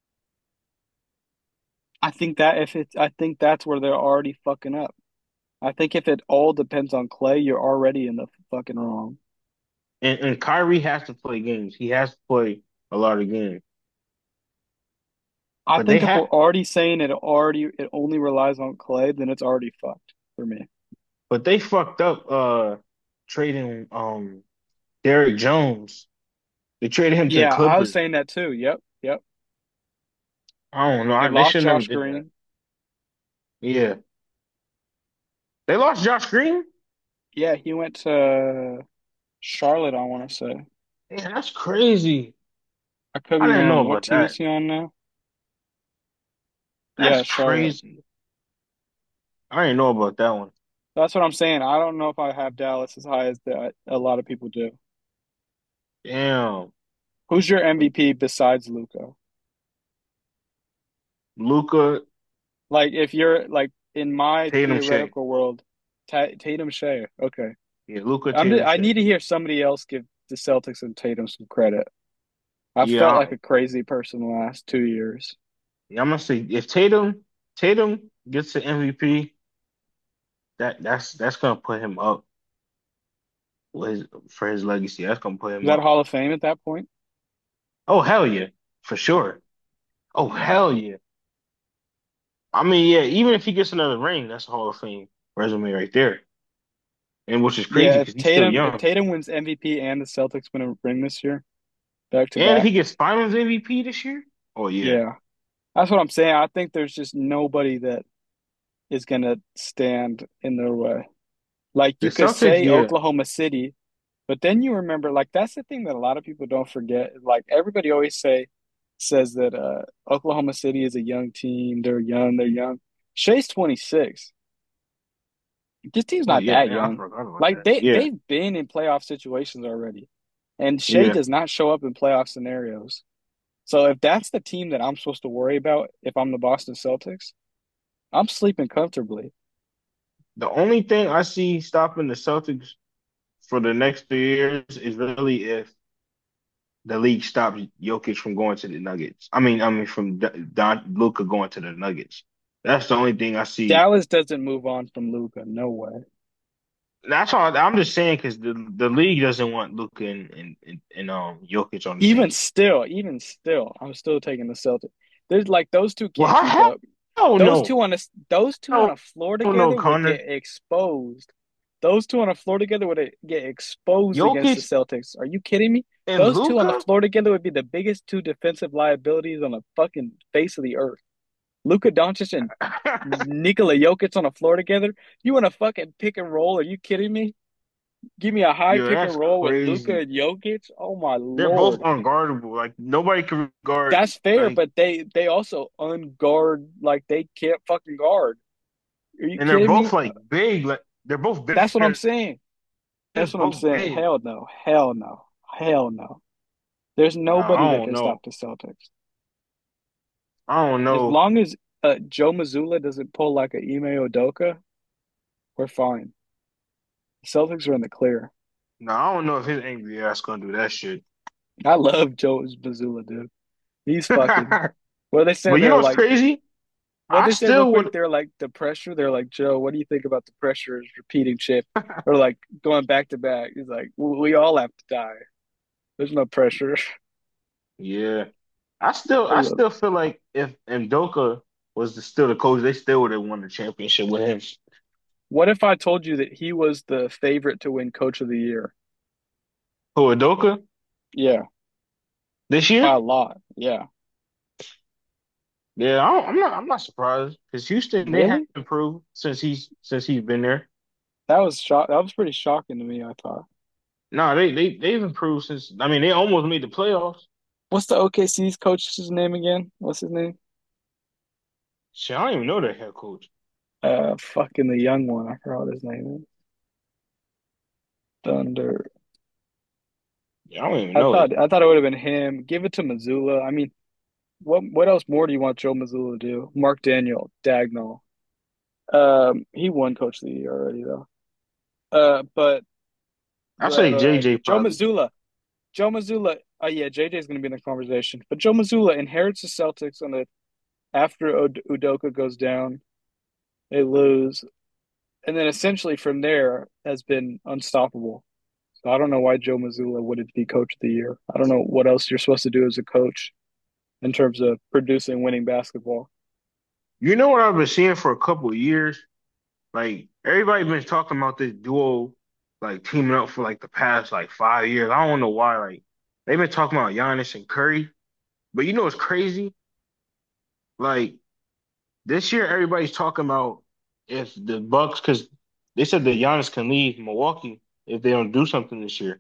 I think that if it's, I think that's where they're already fucking up. I think if it all depends on Clay, you're already in the fucking wrong. And and Kyrie has to play games. He has to play a lot of games. I But they think if we're have already saying it already it only relies on Clay, then it's already fucked for me. but they fucked up uh trading um Derrick Jones. They traded him to the Yeah, I was Clippers. saying that too. Yep, yep. I don't know. They I, they lost should never Josh did that. Green. Yeah. They lost Josh Green? Yeah, he went to Charlotte, I want to say. Yeah, that's crazy. I could I be didn't know wrong. What about team is that. he on now? That's Yeah, Charlotte. crazy. I didn't know about that one. That's what I'm saying. I don't know if I have Dallas as high as that a lot of people do. Damn. Who's your M V P besides Luca? Luca, Like, if you're like in my Tatum, Shea. theoretical world, Ta Tatum Shea. Okay, Yeah, Luca, I'm. Just, Tatum, I Shea. need to hear somebody else give the Celtics and Tatum some credit. I've Yeah, felt like I, a crazy person the last two years. yeah, I'm gonna say if Tatum Tatum gets the M V P, that that's that's gonna put him up with his, for his legacy. That's gonna put Is him that up. Hall of Fame at that point? Oh hell yeah, for sure. Oh Yeah. hell yeah. I mean, yeah, even if he gets another ring, that's a Hall of Fame resume right there. And which is crazy Yeah, because if he's still Tatum if young. Tatum wins M V P and the Celtics win a ring this year, back to And if back. he gets Finals M V P this year, oh yeah. Yeah. That's what I'm saying. I think there's just nobody that is gonna stand in their way. Like The you could Celtics, say yeah, Oklahoma City, but then you remember like that's the thing that a lot of people don't forget. Like everybody always say says that uh Oklahoma City is a young team. They're young, they're young. Shea's twenty-six. This team's oh not yeah, that man, I young. forgot about Like that. they Yeah, they've been in playoff situations already. And Shea yeah. does not show up in playoff scenarios. So if that's the team that I'm supposed to worry about if I'm the Boston Celtics, I'm sleeping comfortably. The only thing I see stopping the Celtics for the next three years is really if the league stops Jokic from going to the Nuggets. I mean, I mean from Don Luca going to the Nuggets. That's the only thing I see. Dallas doesn't move on from Luca. No way. That's all. I'm just saying because the the league doesn't want Luka and and, and, and um Jokic on the same Even team. still, even still, I'm still taking the Celtics. There's like those two Well, can't keep hell, up. hell Those no, two on a those two on hell a floor no, together would get Connor. exposed. Those two on a floor together would get exposed against the Jokic Celtics. Are you kidding me? and Those two on the Luka. floor together would be the biggest two defensive liabilities on the fucking face of the earth. Luka Doncic and Nikola Jokic on the floor together. You want to fucking pick and roll? Are you kidding me? Give me a high Yo, pick and that's roll with Luka crazy. and Jokic. Oh my They're both lord. unguardable. Like nobody can guard. That's fair, Like, but they they also unguard like they can't fucking guard. Are you and they're kidding both me? like big. Like they're both big. That's what I'm saying. That's Just what I'm both saying. big. Hell no. Hell no. Hell no. There's No, nobody I that don't can stop know. the Celtics. I don't As know. long as uh, Joe Mazzulla doesn't pull like a Ime Udoka, we're fine. The Celtics are in the clear. No, I don't know if his angry ass gonna do that shit. I love Joe Mazzulla, dude. He's fucking. What are they But saying you know there? what's Like, crazy? what I they say real still quick? would. They're like the pressure. They're like, Joe, what do you think about the pressure is repeating chip or like going back to back? He's like, we we all have to die. There's no pressure. Yeah, I still, I I love. still feel like if Mdoka was the, still the coach, they still would have won the championship with him. What if I told you that he was the favorite to win Coach of the Year? Who, Udoka Yeah, this by year? a lot. Yeah, Yeah, I don't, I'm not, I'm not surprised because Houston they have really? improved since he's since he's been there. That was shock. That was pretty shocking to me. I thought. No, they they they've improved since. I mean, they almost made the playoffs. What's the O K C's coach's name again? What's his name? Shit, I don't even know their head coach. Uh, fucking the young one. I forgot what his name is. Thunder. Yeah, I don't even I know thought it. I thought it would have been him. Give it to Missoula. I mean, what what else more do you want Joe Missoula to do? Mark Daniel, Dagnall. Um, he won Coach of the Year already though. Uh, but I but say uh, J J Joe probably. Missoula, Joe Missoula. Oh yeah, J J's going to be in the conversation. But Joe Missoula inherits the Celtics on the after Ud Udoka goes down, they lose, and then essentially from there has been unstoppable. So I don't know why Joe Missoula wouldn't be Coach of the Year. I don't know what else you're supposed to do as a coach in terms of producing winning basketball. You know what I've been seeing for a couple of years? Like everybody been talking about this duo, like teaming up for like the past like five years. I don't know why. Like they've been talking about Giannis and Curry, but you know what's crazy? Like this year, everybody's talking about if the Bucks, because they said that Giannis can leave Milwaukee if they don't do something this year.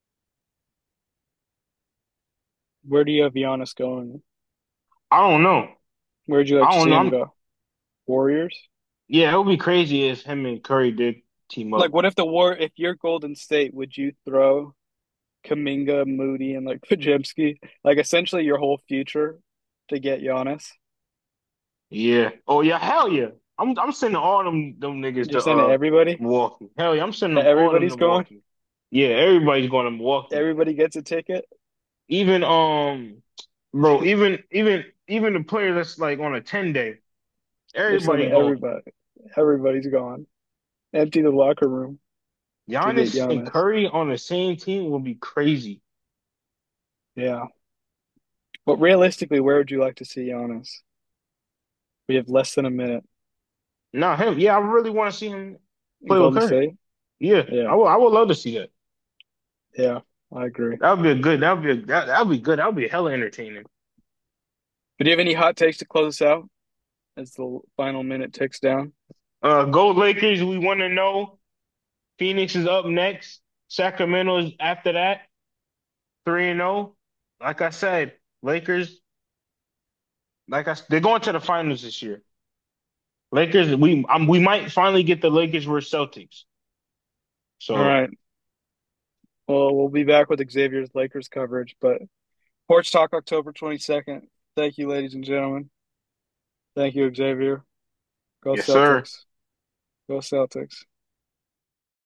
Where do you have Giannis going? I don't know. Where'd you like I to don't see know. him I'm go? Warriors? yeah, it would be crazy if him and Curry did team Like, up. what if the war? If you're Golden State, would you throw Kaminga, Moody, and like Pajemski, like essentially your whole future to get Giannis? Yeah. Oh yeah, hell yeah. I'm I'm sending all them them niggas You're to saying to uh everybody Milwaukee. Hell yeah, I'm sending that them all them everybody's to going, Milwaukee. Yeah, everybody's going to Milwaukee. everybody gets a ticket. Even um bro, even even even the player that's like on a ten day, You're saying everybody to going. everybody, everybody's gone. Empty the locker room to get Giannis and Giannis. Curry on the same team will be crazy. Yeah, but realistically, where would you like to see Giannis? We have less than a minute Now him, yeah, I really want to see him in play with Golden Curry. State. Yeah, Yeah, I would I would love to see that. yeah, I agree. That would be a good. That would be a, that that would be good. That would be hella entertaining. But do you have any hot takes to close us out as the final minute ticks down? Uh, go Lakers. We want to know. Phoenix is up next. Sacramento is after that. Three and zero. Like I said, Lakers. Like I, s- they're going to the finals this year. Lakers. We um, we might finally get the Lakers versus Celtics. All So right. Well, we'll be back with Xavier's Lakers coverage, but Porch Talk October twenty-second. Thank you, ladies and gentlemen. Thank you, Xavier. Go yes, sir. Celtics. Go Celtics.